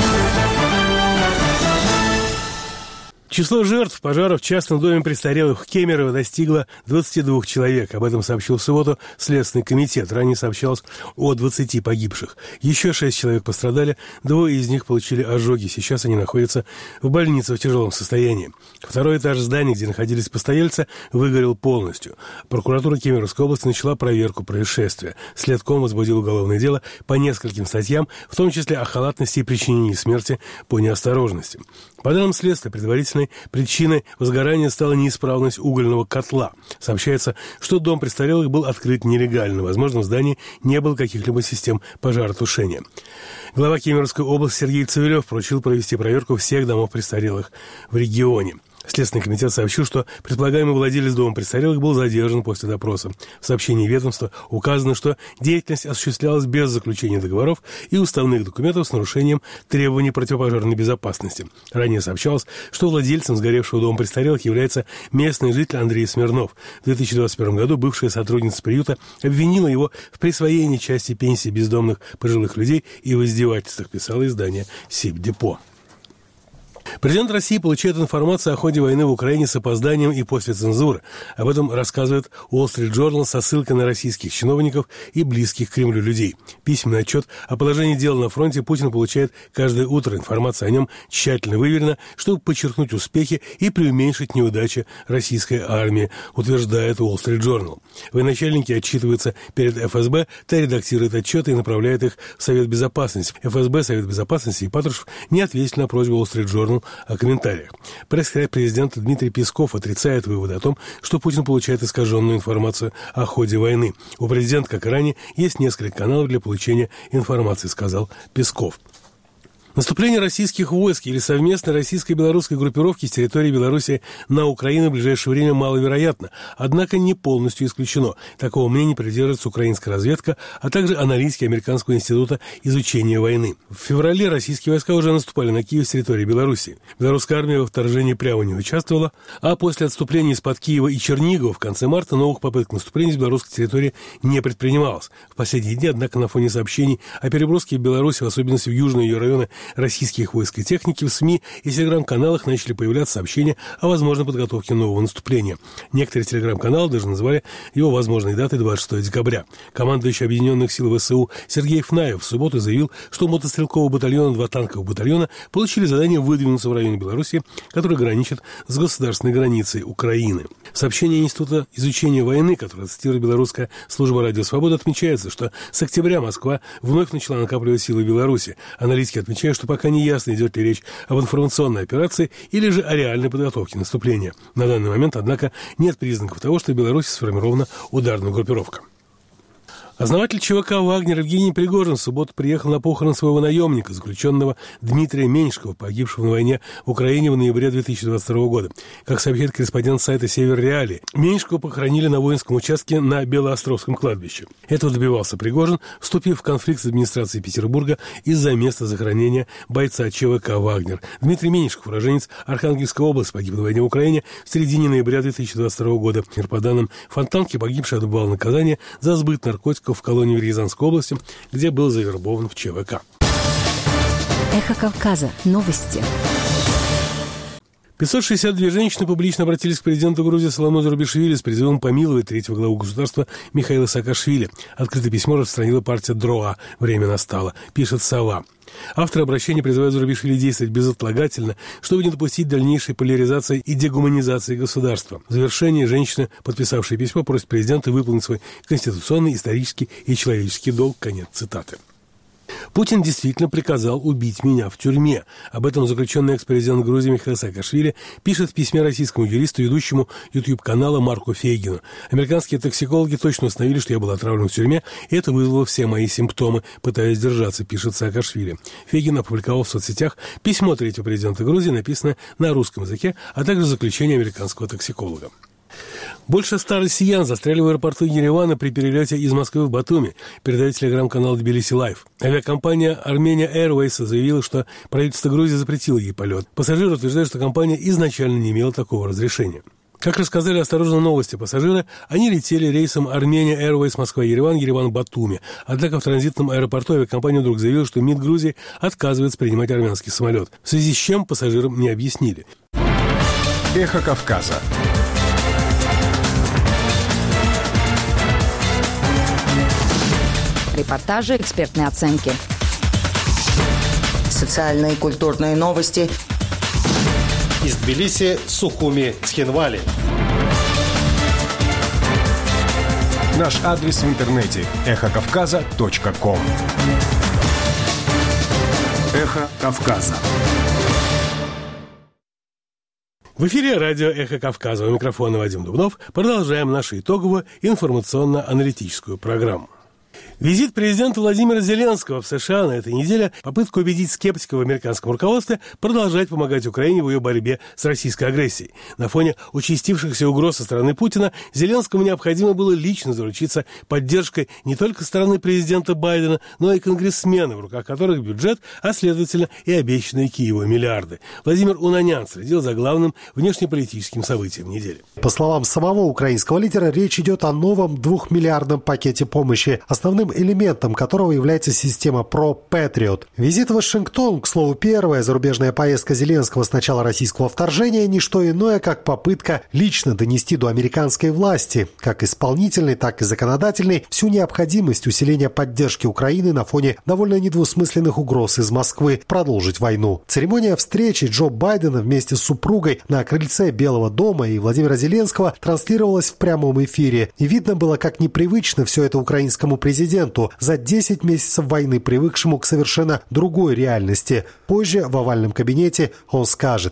Число жертв пожара в частном доме престарелых в Кемерово достигло 22 человек. Об этом сообщил в субботу Следственный комитет. Ранее сообщалось о 20 погибших. Еще 6 человек пострадали, 2 из них получили ожоги. Сейчас они находятся в больнице в тяжелом состоянии. Второй этаж здания, где находились постояльцы, выгорел полностью. Прокуратура Кемеровской области начала проверку происшествия. Следком возбудил уголовное дело по нескольким статьям, в том числе о халатности и причинении смерти по неосторожности. По данным следствия, предварительной причиной возгорания стала неисправность угольного котла. Сообщается, что дом престарелых был открыт нелегально. Возможно, в здании не было каких-либо систем пожаротушения. Глава Кемеровской области Сергей Цивилев поручил провести проверку всех домов престарелых в регионе. Следственный комитет сообщил, что предполагаемый владелец дома престарелых был задержан после допроса. В сообщении ведомства указано, что деятельность осуществлялась без заключения договоров и уставных документов с нарушением требований противопожарной безопасности. Ранее сообщалось, что владельцем сгоревшего дома престарелых является местный житель Андрей Смирнов. В 2021 году бывшая сотрудница приюта обвинила его в присвоении части пенсии бездомных пожилых людей и в издевательствах, писало издание «Сибдепо». Президент России получает информацию о ходе войны в Украине с опозданием и после цензуры. Об этом рассказывает Wall Street Journal со ссылкой на российских чиновников и близких к Кремлю людей. Письменный отчет о положении дел на фронте Путин получает каждое утро. Информация о нем тщательно выверена, чтобы подчеркнуть успехи и преуменьшить неудачи российской армии, утверждает Wall Street Journal. Военачальники отчитываются перед ФСБ, та редактирует отчеты и направляет их в Совет Безопасности. ФСБ, Совет Безопасности и Патрушев не ответили на просьбу Wall Street Journal о комментариях. Пресс-секретарь президента Дмитрий Песков отрицает выводы о том, что Путин получает искаженную информацию о ходе войны. У президента, как и ранее, есть несколько каналов для получения информации, сказал Песков. Наступление российских войск или совместной российско-белорусской группировки с территории Беларуси на Украину в ближайшее время маловероятно, однако не полностью исключено. Такого мнения придерживается украинская разведка, а также аналитики Американского института изучения войны. В феврале российские войска уже наступали на Киев с территории Беларуси. Белорусская армия во вторжении прямо не участвовала, а после отступления из-под Киева и Чернигова в конце марта новых попыток наступления с белорусской территории не предпринималось. В последние дни, однако, на фоне сообщений о переброске в Беларусь, в особенности в южные ее районы, российских войск и техники, в СМИ и телеграм-каналах начали появляться сообщения о возможной подготовке нового наступления. Некоторые телеграм-каналы даже назвали его возможной датой 26 декабря. Командующий Объединенных сил ВСУ Сергей Фнаев в субботу заявил, что мотострелкового батальона, 2 танковых батальона получили задание выдвинуться в районе Беларуси, который граничит с государственной границей Украины. В сообщении Института изучения войны, которое цитирует белорусская служба «Радио Свобода», отмечается, что с октября Москва вновь начала накапливать силы в Беларуси. Аналитики отмечают, что пока не ясно, идет ли речь об информационной операции или же о реальной подготовке наступления. На данный момент, однако, нет признаков того, что в Беларуси сформирована ударная группировка. Основатель ЧВК «Вагнер» Евгений Пригожин в субботу приехал на похорон своего наемника, заключенного Дмитрия Меньшикова, погибшего на войне в Украине в ноябре 2022 года. Как сообщает корреспондент сайта «Север Реалии», Меньшикова похоронили на воинском участке на Белоостровском кладбище. Этого добивался Пригожин, вступив в конфликт с администрацией Петербурга из-за места захоронения бойца ЧВК «Вагнер». Дмитрий Меньшиков, уроженец Архангельской области, погиб на войне в Украине в середине ноября 2022 года. По данным Фонтанки, погибший отбывал наказание за сбыт наркотиков в колонию в Рязанской области, где был завербован в ЧВК. Эхо Кавказа. Новости. 562 женщины публично обратились к президенту Грузии Салому Зурабишвили с призывом помиловать третьего главу государства Михаила Саакашвили. Открытое письмо распространила партия ДРОА. Время настало, пишет «Сова». Авторы обращения призывают Зурабишвили действовать безотлагательно, чтобы не допустить дальнейшей поляризации и дегуманизации государства. В завершение женщины, подписавшие письмо, просят президента выполнить свой конституционный, исторический и человеческий долг. Конец цитаты. Путин действительно приказал убить меня в тюрьме. Об этом заключенный экс-президент Грузии Михаил Саакашвили пишет в письме российскому юристу, ведущему YouTube-канала Марку Фейгину. Американские токсикологи точно установили, что я был отравлен в тюрьме, и это вызвало все мои симптомы, пытаясь держаться, пишет Саакашвили. Фейгин опубликовал в соцсетях письмо третьего президента Грузии, написанное на русском языке, а также заключение американского токсиколога. Больше 100 россиян застряли в аэропорту Еревана при перелете из Москвы в Батуми, передает телеграм-канал Тбилиси Лайв. Авиакомпания Armenia Airways заявила, что правительство Грузии запретило ей полет. Пассажиры утверждают, что компания изначально не имела такого разрешения. Как рассказали «Осторожно, новости» пассажиры, они летели рейсом Armenia Airways Москва-Ереван, Ереван-Батуми. Однако в транзитном аэропорту авиакомпания вдруг заявила, что МИД Грузии отказывается принимать армянский самолет, в связи с чем пассажирам не объяснили. Эхо Кавказа. Репортажи, экспертные оценки. Социальные и культурные новости. Из Тбилиси, Сухуми, Цхинвали. Наш адрес в интернете – эхокавказа.ком. Эхо Кавказа. В эфире радио «Эхо Кавказа». У микрофона Вадим Дубнов. Продолжаем нашу итоговую информационно-аналитическую программу. Визит президента Владимира Зеленского в США на этой неделе – попытка убедить скептиков в американском руководстве продолжать помогать Украине в ее борьбе с российской агрессией. На фоне участившихся угроз со стороны Путина Зеленскому необходимо было лично заручиться поддержкой не только стороны президента Байдена, но и конгрессменов, в руках которых бюджет, а следовательно и обещанные Киеву миллиарды. Владимир Унанян следил за главным внешнеполитическим событием недели. По словам самого украинского лидера, речь идет о новом 2-миллиардном пакете помощи, основным элементом которого является система Pro-Patriot. Визит в Вашингтон, к слову, первая зарубежная поездка Зеленского с начала российского вторжения, не что иное, как попытка лично донести до американской власти, как исполнительной, так и законодательной, всю необходимость усиления поддержки Украины на фоне довольно недвусмысленных угроз из Москвы продолжить войну. Церемония встречи Джо Байдена вместе с супругой на крыльце Белого дома и Владимира Зеленского транслировалась в прямом эфире. И видно было, как непривычно все это украинскому президенту, за 10 месяцев войны, привыкшему к совершенно другой реальности. Позже в овальном кабинете он скажет: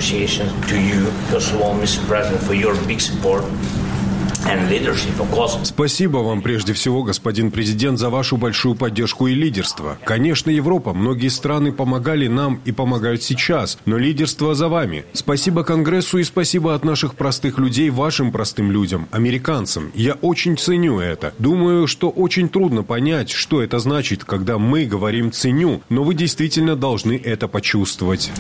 Спасибо вам прежде всего, господин президент, за вашу большую поддержку и лидерство. Конечно, Европа, многие страны помогали нам и помогают сейчас, но лидерство за вами. Спасибо Конгрессу и спасибо от наших простых людей вашим простым людям, американцам. Я очень ценю это. Думаю, что очень трудно понять, что это значит, когда мы говорим «ценю», но вы действительно должны это почувствовать.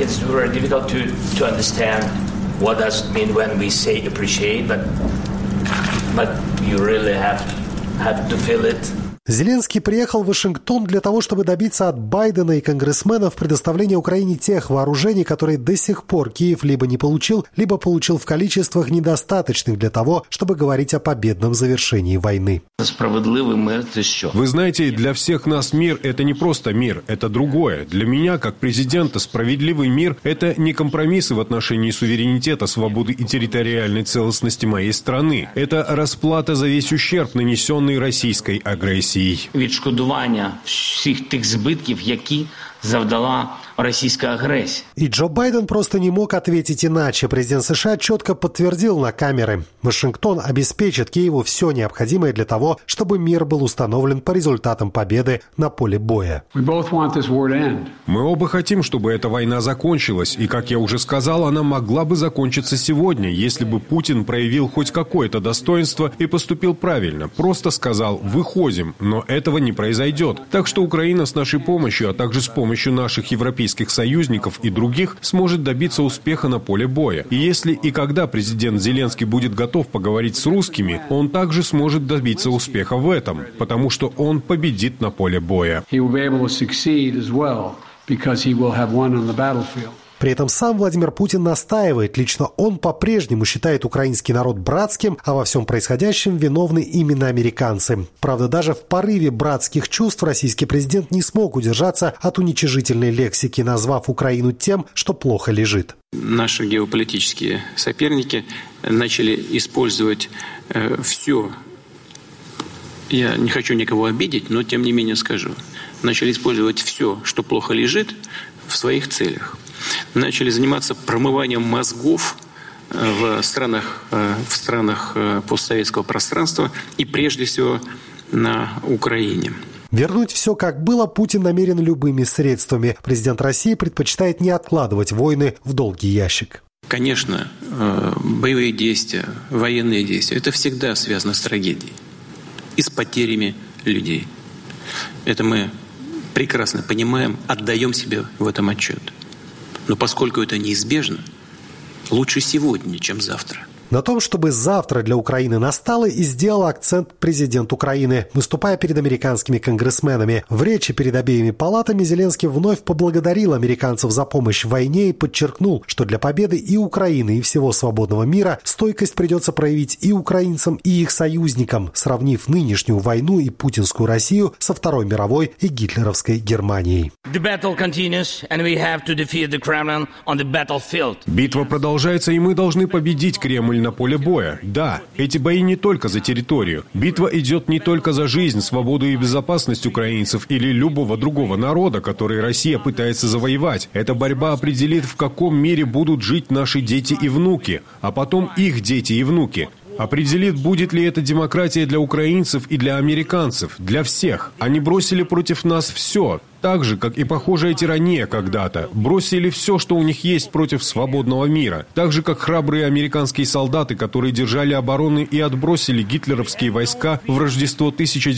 What does it mean when we say appreciate, but you really have to feel it. Зеленский приехал в Вашингтон для того, чтобы добиться от Байдена и конгрессменов предоставления Украине тех вооружений, которые до сих пор Киев либо не получил, либо получил в количествах недостаточных для того, чтобы говорить о победном завершении войны. Справедливый мир – это что? Вы знаете, для всех нас мир – это не просто мир, это другое. Для меня, как президента, справедливый мир – это не компромиссы в отношении суверенитета, свободы и территориальной целостности моей страны. Это расплата за весь ущерб, нанесенный российской агрессией. Відшкодування всіх тих збитків, які завдала российская агрессия. И Джо Байден просто не мог ответить иначе. Президент США четко подтвердил на камеры: Вашингтон обеспечит Киеву все необходимое для того, чтобы мир был установлен по результатам победы на поле боя. Мы оба хотим, чтобы эта война закончилась, и, как я уже сказал, она могла бы закончиться сегодня, если бы Путин проявил хоть какое-то достоинство и поступил правильно. Просто сказал: выходим, но этого не произойдет. Так что Украина с нашей помощью, а также с помощью наших европейских союзников и других, сможет добиться успеха на поле боя. И если и когда президент Зеленский будет готов поговорить с русскими, он также сможет добиться успеха в этом, потому что он победит на поле боя. При этом сам Владимир Путин настаивает, лично он по-прежнему считает украинский народ братским, а во всем происходящем виновны именно американцы. Правда, даже в порыве братских чувств российский президент не смог удержаться от уничижительной лексики, назвав Украину тем, что плохо лежит. Наши геополитические соперники начали использовать все. Я не хочу никого обидеть, но тем не менее скажу. Начали использовать все, что плохо лежит, в своих целях. Начали заниматься промыванием мозгов в странах постсоветского пространства и прежде всего на Украине. Вернуть все как было Путин намерен любыми средствами. Президент России предпочитает не откладывать войны в долгий ящик. Конечно, боевые действия, военные действия – это всегда связано с трагедией и с потерями людей. Это мы прекрасно понимаем, отдаем себе в этом отчет. Но поскольку это неизбежно, лучше сегодня, чем завтра. На том, чтобы завтра для Украины настало, и сделал акцент президент Украины, выступая перед американскими конгрессменами. В речи перед обеими палатами Зеленский вновь поблагодарил американцев за помощь в войне и подчеркнул, что для победы и Украины, и всего свободного мира стойкость придется проявить и украинцам, и их союзникам, сравнив нынешнюю войну и путинскую Россию со Второй мировой и гитлеровской Германией. Битва продолжается, и мы должны победить Кремль на поле боя. Да, эти бои не только за территорию. Битва идет не только за жизнь, свободу и безопасность украинцев или любого другого народа, который Россия пытается завоевать. Эта борьба определит, в каком мире будут жить наши дети и внуки, а потом их дети и внуки. Определит, будет ли это демократия для украинцев и для американцев, для всех. Они бросили против нас все. Так же, как и похожая тирания когда-то, бросили все, что у них есть, против свободного мира. Так же, как храбрые американские солдаты, которые держали обороны и отбросили гитлеровские войска в Рождество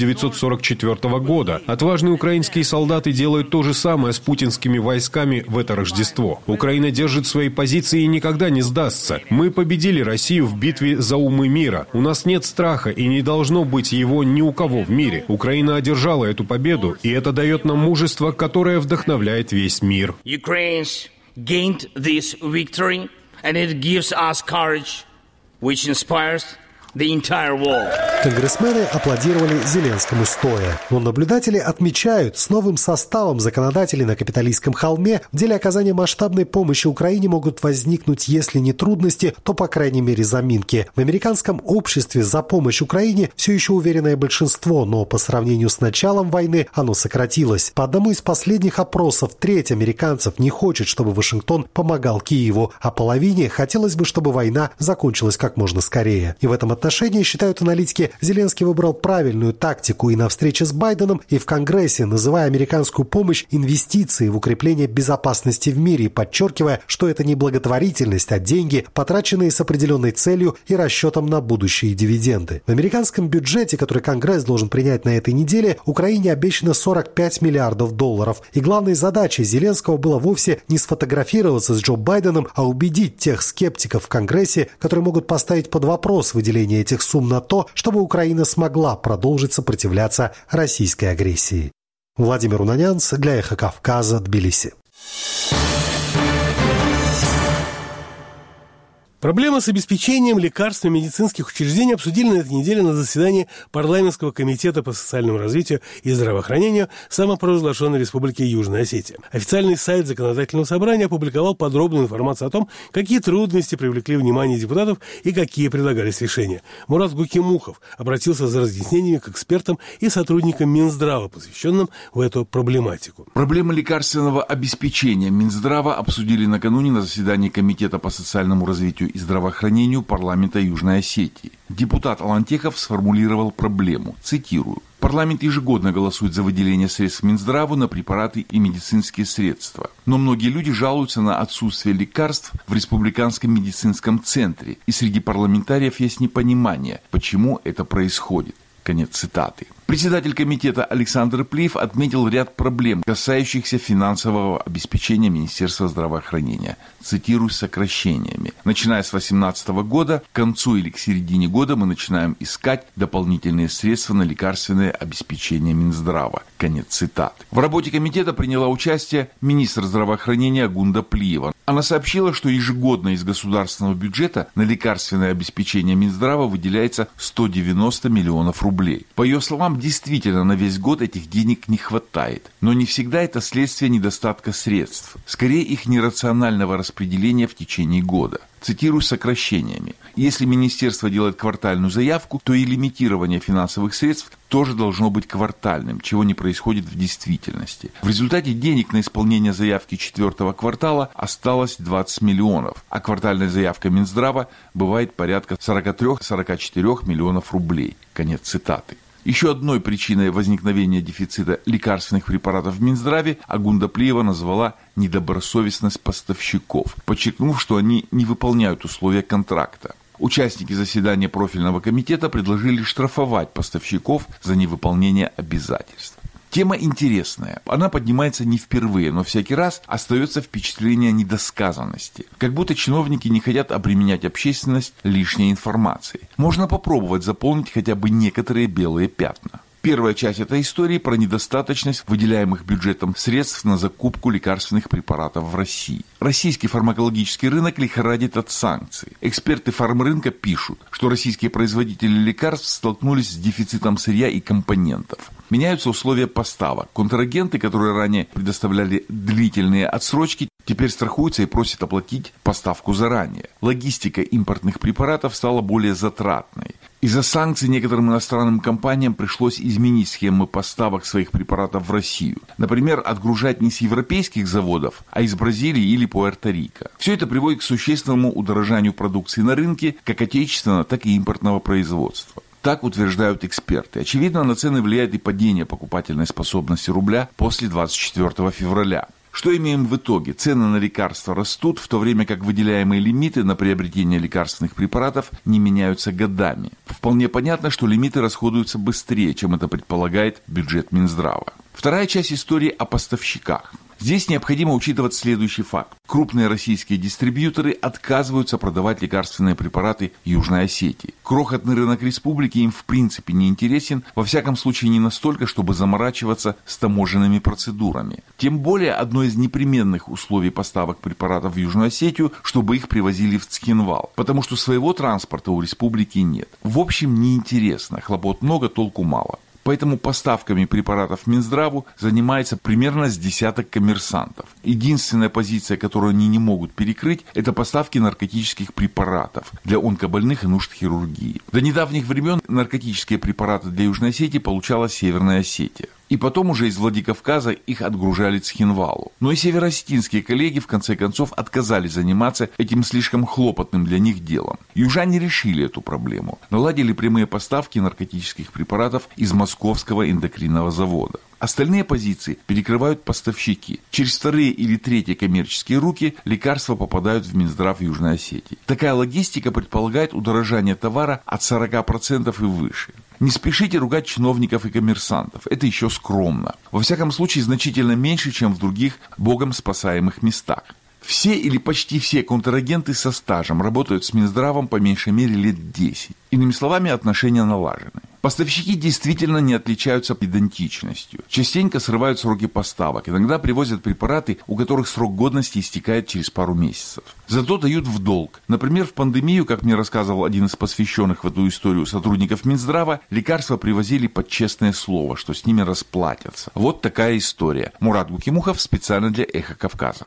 1944 года. Отважные украинские солдаты делают то же самое с путинскими войсками в это Рождество. Украина держит свои позиции и никогда не сдастся. Мы победили Россию в битве за умы мира. У нас нет страха и не должно быть его ни у кого в мире. Украина одержала эту победу, и это дает нам мужество, которое вдохновляет весь мир. Ukraine's gained this victory, and it gives us courage, which inspires the entire world. Конгрессмены аплодировали Зеленскому стоя. Но наблюдатели отмечают, с новым составом законодателей на Капитолийском холме в деле оказания масштабной помощи Украине могут возникнуть, если не трудности, то, по крайней мере, заминки. В американском обществе за помощь Украине все еще уверенное большинство, но по сравнению с началом войны оно сократилось. По одному из последних опросов, треть американцев не хочет, чтобы Вашингтон помогал Киеву, а половине хотелось бы, чтобы война закончилась как можно скорее. И в этом отношении, считают аналитики, Зеленский выбрал правильную тактику и на встрече с Байденом, и в Конгрессе, называя американскую помощь инвестицией в укрепление безопасности в мире и подчеркивая, что это не благотворительность, а деньги, потраченные с определенной целью и расчетом на будущие дивиденды. В американском бюджете, который Конгресс должен принять на этой неделе, Украине обещано $45 миллиардов. И главной задачей Зеленского было вовсе не сфотографироваться с Джо Байденом, а убедить тех скептиков в Конгрессе, которые могут поставить под вопрос выделение этих сумм на то, чтобы Украина смогла продолжить сопротивляться российской агрессии. Владимир Унанянц для «Эхо Кавказа», Тбилиси. Проблемы с обеспечением лекарствами медицинских учреждений обсудили на этой неделе на заседании Парламентского комитета по социальному развитию и здравоохранению самопровозглашенной Республики Южная Осетия. Официальный сайт Законодательного собрания опубликовал подробную информацию о том, какие трудности привлекли внимание депутатов и какие предлагались решения. Мурат Гукимухов обратился за разъяснениями к экспертам и сотрудникам Минздрава, посвященным в эту проблематику. Проблемы лекарственного обеспечения Минздрава обсудили накануне на заседании Комитета по социальному развитию и здравоохранению парламента Южной Осетии. Депутат Алантехов сформулировал проблему. Цитирую. Парламент ежегодно голосует за выделение средств Минздраву на препараты и медицинские средства. Но многие люди жалуются на отсутствие лекарств в Республиканском медицинском центре. И среди парламентариев есть непонимание, почему это происходит. Конец цитаты. Председатель комитета Александр Плиев отметил ряд проблем, касающихся финансового обеспечения Министерства здравоохранения. Цитирую сокращениями. Начиная с 2018 года, к концу или к середине года мы начинаем искать дополнительные средства на лекарственное обеспечение Минздрава. Конец цитаты. В работе комитета приняла участие министр здравоохранения Агунда Плиева. Она сообщила, что ежегодно из государственного бюджета на лекарственное обеспечение Минздрава выделяется 190 миллионов рублей. По ее словам, действительно на весь год этих денег не хватает. Но не всегда это следствие недостатка средств. Скорее их нерационального распределения в течение года. Цитирую сокращениями. Если министерство делает квартальную заявку, то и лимитирование финансовых средств тоже должно быть квартальным, чего не происходит в действительности. В результате денег на исполнение заявки 4-го квартала осталось 20 миллионов, а квартальная заявка Минздрава бывает порядка 43-44 миллионов рублей. Конец цитаты. Еще одной причиной возникновения дефицита лекарственных препаратов в Минздраве Агунда Плиева назвала недобросовестность поставщиков, подчеркнув, что они не выполняют условия контракта. Участники заседания профильного комитета предложили штрафовать поставщиков за невыполнение обязательств. Тема интересная. Она поднимается не впервые, но всякий раз остается впечатление недосказанности. Как будто чиновники не хотят обременять общественность лишней информацией. Можно попробовать заполнить хотя бы некоторые белые пятна. Первая часть этой истории про недостаточность выделяемых бюджетом средств на закупку лекарственных препаратов в России. Российский фармакологический рынок лихорадит от санкций. Эксперты фармрынка пишут, что российские производители лекарств столкнулись с дефицитом сырья и компонентов. Меняются условия поставок. Контрагенты, которые ранее предоставляли длительные отсрочки, теперь страхуются и просят оплатить поставку заранее. Логистика импортных препаратов стала более затратной. Из-за санкций некоторым иностранным компаниям пришлось изменить схемы поставок своих препаратов в Россию. Например, отгружать не с европейских заводов, а из Бразилии или Пуэрто-Рико. Все это приводит к существенному удорожанию продукции на рынке, как отечественного, так и импортного производства. Так утверждают эксперты. Очевидно, на цены влияет и падение покупательной способности рубля после 24 февраля. Что имеем в итоге? Цены на лекарства растут, в то время как выделяемые лимиты на приобретение лекарственных препаратов не меняются годами. Вполне понятно, что лимиты расходуются быстрее, чем это предполагает бюджет Минздрава. Вторая часть истории о поставщиках. Здесь необходимо учитывать следующий факт. Крупные российские дистрибьюторы отказываются продавать лекарственные препараты Южной Осетии. Крохотный рынок республики им в принципе не интересен, во всяком случае не настолько, чтобы заморачиваться с таможенными процедурами. Тем более одно из непременных условий поставок препаратов в Южную Осетию, чтобы их привозили в Цхинвал, потому что своего транспорта у республики нет. В общем, неинтересно, хлопот много, толку мало. Поэтому поставками препаратов Минздраву занимается примерно с десяток коммерсантов. Единственная позиция, которую они не могут перекрыть, это поставки наркотических препаратов для онкобольных и нужд хирургии. До недавних времен наркотические препараты для Южной Осетии получала Северная Осетия. И потом уже из Владикавказа их отгружали Цхинвалу. Но и североосетинские коллеги в конце концов отказались заниматься этим слишком хлопотным для них делом. Южане решили эту проблему. Наладили прямые поставки наркотических препаратов из Московского эндокринного завода. Остальные позиции перекрывают поставщики. Через вторые или третьи коммерческие руки лекарства попадают в Минздрав Южной Осетии. Такая логистика предполагает удорожание товара от 40% и выше. Не спешите ругать чиновников и коммерсантов. Это еще скромно. Во всяком случае, значительно меньше, чем в других богом спасаемых местах. Все или почти все контрагенты со стажем работают с Минздравом по меньшей мере лет 10. Иными словами, отношения налажены. Поставщики действительно не отличаются идентичностью. Частенько срывают сроки поставок. Иногда привозят препараты, у которых срок годности истекает через пару месяцев. Зато дают в долг. Например, в пандемию, как мне рассказывал один из посвященных в эту историю сотрудников Минздрава, лекарства привозили под честное слово, что с ними расплатятся. Вот такая история. Мурат Гукимухов специально для «Эхо Кавказа».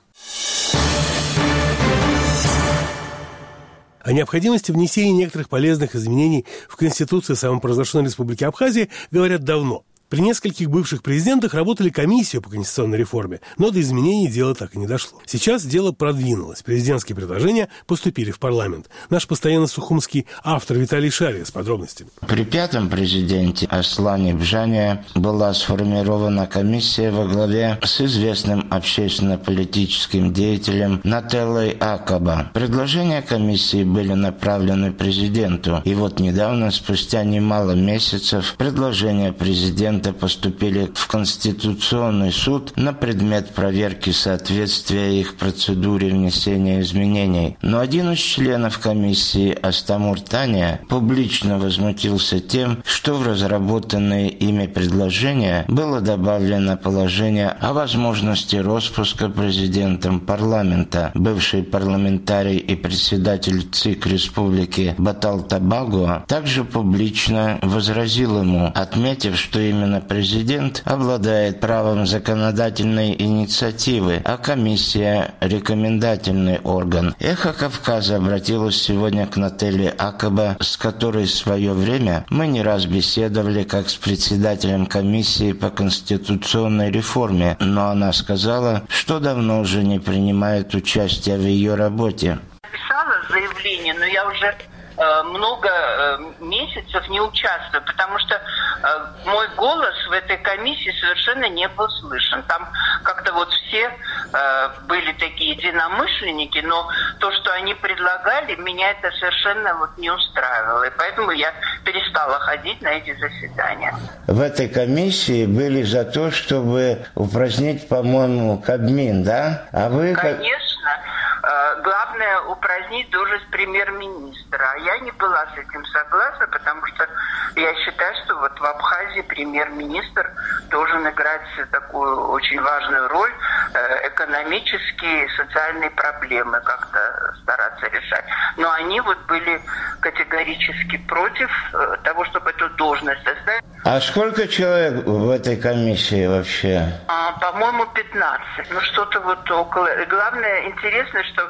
О необходимости внесения некоторых полезных изменений в Конституцию самопровозглашенной Республики Абхазия говорят давно. При нескольких бывших президентах работали комиссию по конституционной реформе, но до изменений дело так и не дошло. Сейчас дело продвинулось. Президентские предложения поступили в парламент. Наш постоянно сухумский автор Виталий Шария с подробностями. При пятом президенте Аслане Бжане была сформирована комиссия во главе с известным общественно-политическим деятелем Нателлой Акаба. Предложения комиссии были направлены президенту. И вот недавно, спустя немало месяцев, предложения президента поступили в Конституционный суд на предмет проверки соответствия их процедуре внесения изменений. Но один из членов комиссии, Астамур Таня, публично возмутился тем, что в разработанные ими предложения было добавлено положение о возможности распуска президентом парламента. Бывший парламентарий и председатель ЦИК Республики Батал Табагуа также публично возразил ему, отметив, что именно президент обладает правом законодательной инициативы, а комиссия – рекомендательный орган. «Эхо Кавказа» обратилось сегодня к Нателле Акаба, с которой в свое время мы не раз беседовали как с председателем комиссии по конституционной реформе, но она сказала, что давно уже не принимает участия в ее работе. Писала заявление, но я уже много месяцев не участвую, потому что мой голос в этой комиссии совершенно не был слышен. Там как-то вот все были такие единомышленники, но то, что они предлагали, меня это совершенно вот не устраивало. И поэтому я перестала ходить на эти заседания. В этой комиссии были за то, чтобы упразднить, по-моему, Кабмин, да? А вы... Конечно. Главное упразднить должность премьер-министра. А я не была с этим согласна, потому что я считаю, что вот в Абхазии премьер-министр должен играть такую очень важную роль, экономические и социальные проблемы как-то стараться решать. Но они вот были категорически против того, чтобы эту должность оставить. А сколько человек в этой комиссии вообще? По-моему, 15. Ну, что-то вот около... И главное, интересно, что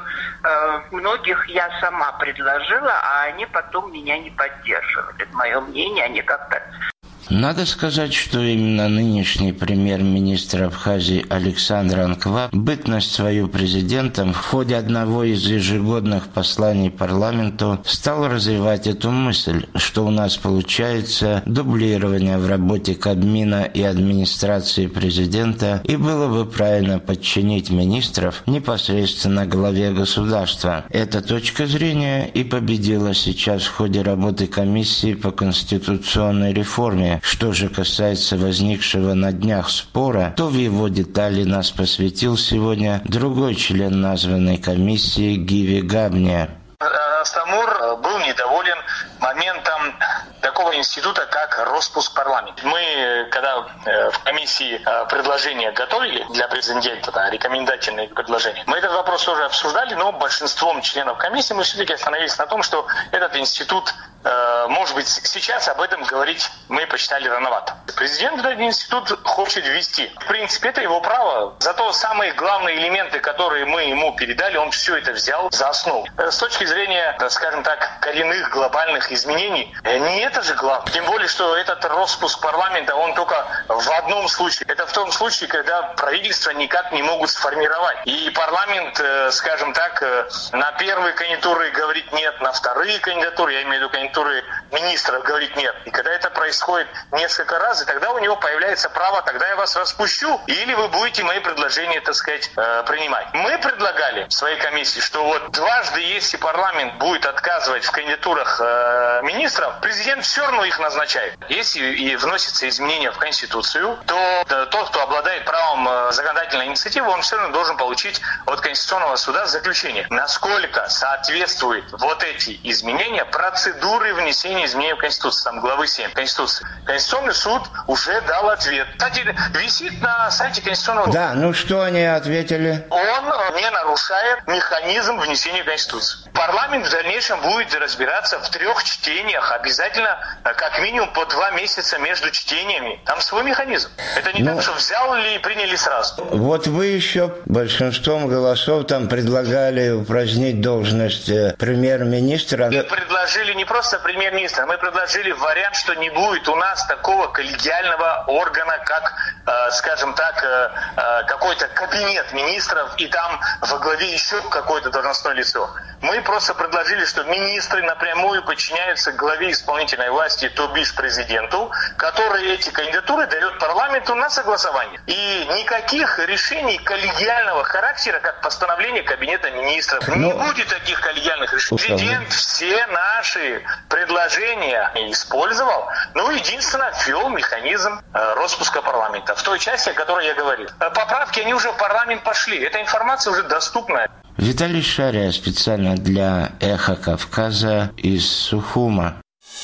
многих я сама предложила, а они потом меня не поддерживали. Мое мнение, они как-то... Надо сказать, что именно нынешний премьер-министр Абхазии Александр Анква бытность свою президентом в ходе одного из ежегодных посланий парламенту стал развивать эту мысль, что у нас получается дублирование в работе Кабмина и администрации президента, и было бы правильно подчинить министров непосредственно главе государства. Эта точка зрения и победила сейчас в ходе работы комиссии по конституционной реформе. Что же касается возникшего на днях спора, то в его детали нас посвятил сегодня другой член названной комиссии Гиви Габне. Астамур был недоволен моментом такого института, как распуск парламента. Мы, когда в комиссии предложения готовили для президента, рекомендательные предложения, мы этот вопрос тоже обсуждали, но большинством членов комиссии мы все-таки остановились на том, что этот институт, может быть, сейчас об этом говорить мы посчитали рановато. Президент этот институт хочет ввести. В принципе, это его право. Зато самые главные элементы, которые мы ему передали, он все это взял за основу. С точки зрения, скажем так, коренных глобальных изменений, не это же главное. Тем более, что этот распуск парламента, он только в одном случае. Это в том случае, когда правительство никак не могут сформировать. И парламент, скажем так, на первые кандидатуры говорит нет, на вторые кандидатуры, я имею в виду кандидатуры министров, говорит нет. И когда это происходит несколько раз, и тогда у него появляется право, тогда я вас распущу, или вы будете мои предложения, так сказать, принимать. Мы предлагали в своей комиссии, что вот дважды, если парламент будет отказывать в кандидатурах министров, президент все равно их назначает. Если и вносятся изменения в Конституцию, то тот, кто обладает правом законодательной инициативы, он все равно должен получить от Конституционного суда заключение, насколько соответствуют вот эти изменения процедуры процедуры внесения изменений в Конституцию, там главы 7 Конституции. Конституционный суд уже дал ответ. Кстати, висит на сайте Конституционного суда. Да, ну что они ответили? Он не нарушает механизм внесения в Конституцию. Парламент в дальнейшем будет разбираться в 3 чтениях. Обязательно как минимум по 2 месяца между чтениями. Там свой механизм. Это не так, что взял и приняли сразу. Вот вы еще большинством голосов там предлагали упразднить должность премьер-министра. Мы предложили не просто премьер-министра, мы предложили вариант, что не будет у нас такого коллегиального органа, как, скажем так, какой-то кабинет министров, и там во главе еще какое-то должностное лицо. Мы просто предложили, что министры напрямую подчиняются главе исполнительной власти, то бишь президенту, который эти кандидатуры дает парламенту на согласование. И никаких решений коллегиального характера, как постановление Кабинета министров. Не будет таких коллегиальных решений. Президент все наши предложения использовал, но единственно ввел механизм распуска парламента. В той части, о которой я говорил. Поправки, они уже в парламент пошли. Эта информация уже доступна. Виталий Шария специально для «Эхо Кавказа» из Сухума.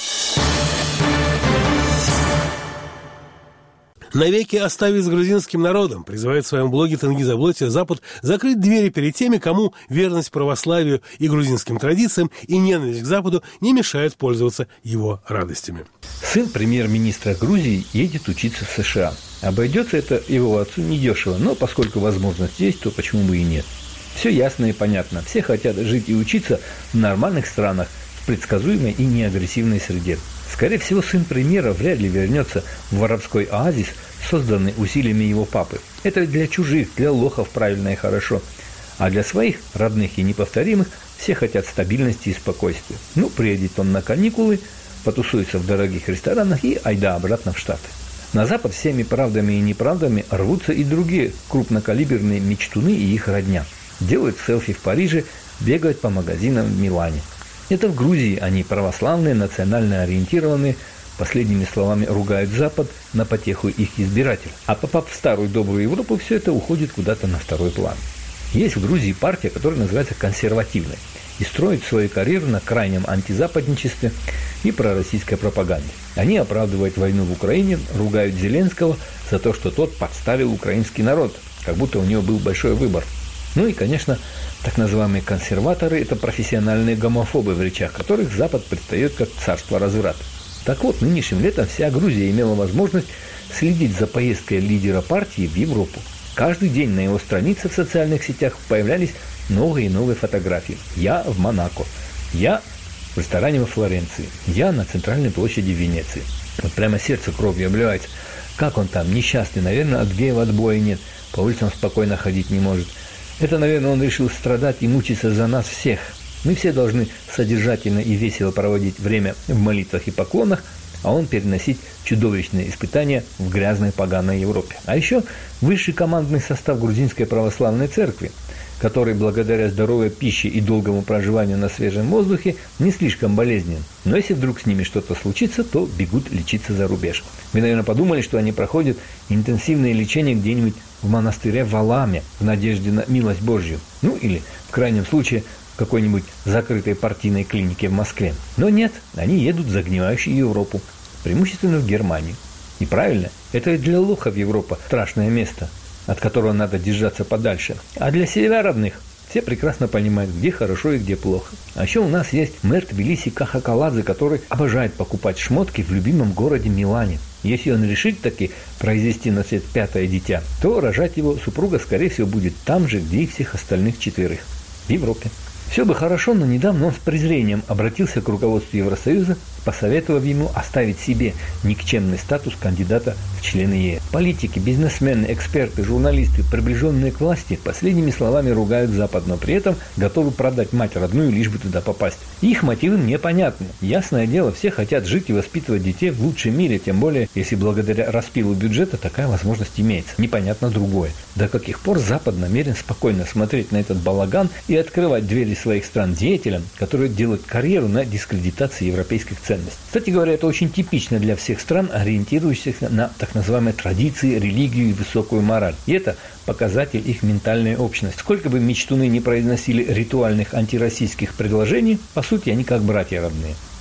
Навеки оставить с грузинским народом, призывает в своем блоге Тенгиз Аблоти Запад закрыть двери перед теми, кому верность православию и грузинским традициям и ненависть к Западу не мешают пользоваться его радостями. Сын премьер-министра Грузии едет учиться в США. Обойдется это его отцу недешево, но поскольку возможность есть, то почему бы и нет. Все ясно и понятно. Все хотят жить и учиться в нормальных странах, в предсказуемой и неагрессивной среде. Скорее всего, сын премьера вряд ли вернется в воровской оазис, созданный усилиями его папы. Это для чужих, для лохов правильно и хорошо. А для своих, родных и неповторимых, все хотят стабильности и спокойствия. Ну, приедет он на каникулы, потусуется в дорогих ресторанах и айда обратно в Штаты. На Запад всеми правдами и неправдами рвутся и другие крупнокалиберные мечтуны и их родня. Делают селфи в Париже, бегают по магазинам в Милане. Это в Грузии они православные, национально ориентированные, последними словами ругают Запад на потеху их избирателей. А попав в старую добрую Европу, все это уходит куда-то на второй план. Есть в Грузии партия, которая называется консервативной, и строит свою карьеру на крайнем антизападничестве и пророссийской пропаганде. Они оправдывают войну в Украине, ругают Зеленского за то, что тот подставил украинский народ, как будто у него был большой выбор. Ну и, конечно, так называемые консерваторы – это профессиональные гомофобы, в речах которых Запад предстает как царство разврата. Так вот, нынешним летом вся Грузия имела возможность следить за поездкой лидера партии в Европу. Каждый день на его страницах в социальных сетях появлялись новые и новые фотографии. Я в Монако, я в ресторане во Флоренции, я на центральной площади Венеции. Вот прямо сердце кровью обливается. Как он там, несчастный, наверное, от геев отбоя нет, по улицам спокойно ходить не может. Это, наверное, он решил страдать и мучиться за нас всех. Мы все должны содержательно и весело проводить время в молитвах и поклонах, а он переносить чудовищные испытания в грязной поганой Европе. А еще высший командный состав Грузинской православной церкви, который благодаря здоровой пище и долгому проживанию на свежем воздухе не слишком болезнен. Но если вдруг с ними что-то случится, то бегут лечиться за рубеж. Вы, наверное, подумали, что они проходят интенсивное лечение где-нибудь в монастыре в Аламе в надежде на милость Божью. Ну или, в крайнем случае, в какой-нибудь закрытой партийной клинике в Москве. Но нет, они едут в загнивающую Европу, преимущественно в Германию. И правильно, это для лохов Европа страшное место, от которого надо держаться подальше. А для себя родных все прекрасно понимают, где хорошо и где плохо. А еще у нас есть мэр Тбилиси Каха Каладзе, который обожает покупать шмотки в любимом городе Милане. Если он решит таки произвести на свет 5-е дитя, то рожать его супруга, скорее всего, будет там же, где и всех остальных 4, в Европе. Все бы хорошо, но недавно он с презрением обратился к руководству Евросоюза, посоветовав ему оставить себе никчемный статус кандидата в члены ЕС. Политики, бизнесмены, эксперты, журналисты, приближенные к власти, последними словами ругают Запад, но при этом готовы продать мать родную, лишь бы туда попасть. Их мотивы мне понятны. Ясное дело, все хотят жить и воспитывать детей в лучшем мире, тем более, если благодаря распилу бюджета такая возможность имеется. Непонятно другое. До каких пор Запад намерен спокойно смотреть на этот балаган и открывать двери своих стран деятелям, которые делают карьеру на дискредитации европейских ценностей. Кстати говоря, это очень типично для всех стран, ориентирующихся на так называемые традиции, религию и высокую мораль. И это показатель их ментальной общности. Сколько бы мечтуны не произносили ритуальных антироссийских предложений, по сути, они как братья родные.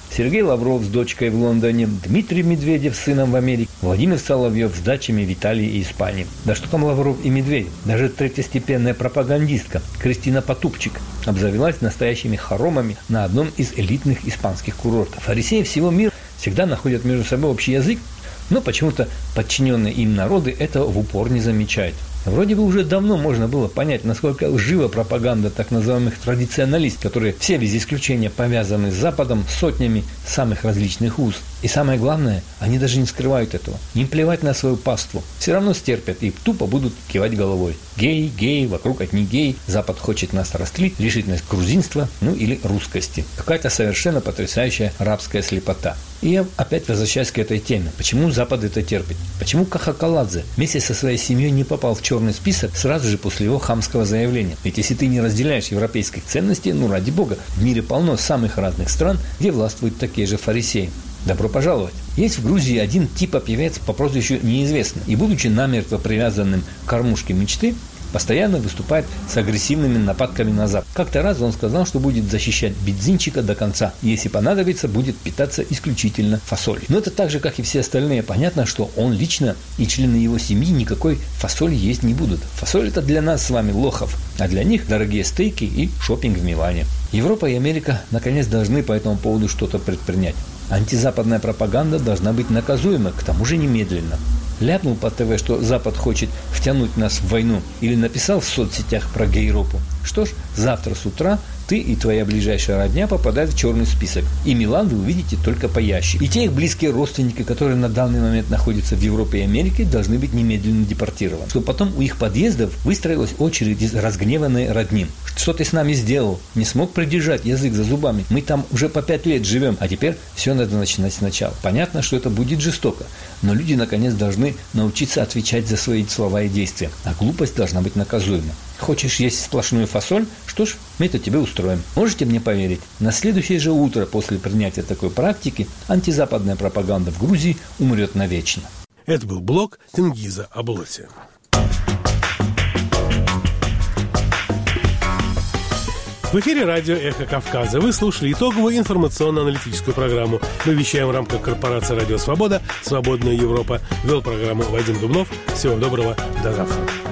Сергей Лавров с дочкой в Лондоне, Дмитрий Медведев с сыном в Америке, Владимир Соловьев с дачами в Италии и Испании. Да что там Лавров и Медведев? Даже третьестепенная пропагандистка Кристина Потупчик обзавелась настоящими хоромами на одном из элитных испанских курортов. Фарисеи всего мира всегда находят между собой общий язык, но почему-то подчиненные им народы этого в упор не замечают. Вроде бы уже давно можно было понять, насколько лжива пропаганда так называемых традиционалистов, которые все без исключения повязаны с Западом сотнями самых различных уз. И самое главное, они даже не скрывают этого. Им плевать на свою паству. Все равно стерпят и тупо будут кивать головой. Геи, геи, вокруг одни геи. Запад хочет нас растлить, лишить нас грузинства, или русскости. Какая-то совершенно потрясающая рабская слепота. И я опять возвращаюсь к этой теме. Почему Запад это терпит? Почему Кахакаладзе вместе со своей семьей не попал в черный список сразу же после его хамского заявления? Ведь если ты не разделяешь европейских ценностей, ради бога, в мире полно самых разных стран, где властвуют такие же фарисеи. Добро пожаловать! Есть в Грузии один типа певец по прозвищу Неизвестный. И будучи намертво привязанным к кормушке мечты, постоянно выступает с агрессивными нападками на Запад. Как-то раз он сказал, что будет защищать бензинчика до конца. И если понадобится, будет питаться исключительно фасолью. Но это так же, как и все остальные. Понятно, что он лично и члены его семьи никакой фасоли есть не будут. Фасоль – это для нас с вами лохов, а для них дорогие стейки и шопинг в Милане. Европа и Америка наконец должны по этому поводу что-то предпринять. Антизападная пропаганда должна быть наказуема, к тому же немедленно. Ляпнул по ТВ, что Запад хочет втянуть нас в войну, или написал в соцсетях про гейропу. Что ж, завтра с утра ты и твоя ближайшая родня попадают в черный список. И Милан вы увидите только по ящику. И те их близкие родственники, которые на данный момент находятся в Европе и Америке, должны быть немедленно депортированы. Чтобы потом у их подъездов выстроилась очередь из разгневанной родни. Что ты с нами сделал? Не смог придержать язык за зубами. Мы там уже по 5 лет живем, а теперь все надо начинать сначала. Понятно, что это будет жестоко, но люди наконец должны научиться отвечать за свои слова и действия. А глупость должна быть наказуема. Хочешь есть сплошную фасоль? Что ж, мы это тебе устроим. Можете мне поверить? На следующее же утро после принятия такой практики антизападная пропаганда в Грузии умрет навечно. Это был блог Тенгиза Аблоси. В эфире радио «Эхо Кавказа». Вы слушали итоговую информационно-аналитическую программу. Мы вещаем в рамках корпорации «Радио Свобода», «Свободная Европа». Вел программу Вадим Дубнов. Всего доброго. До завтра.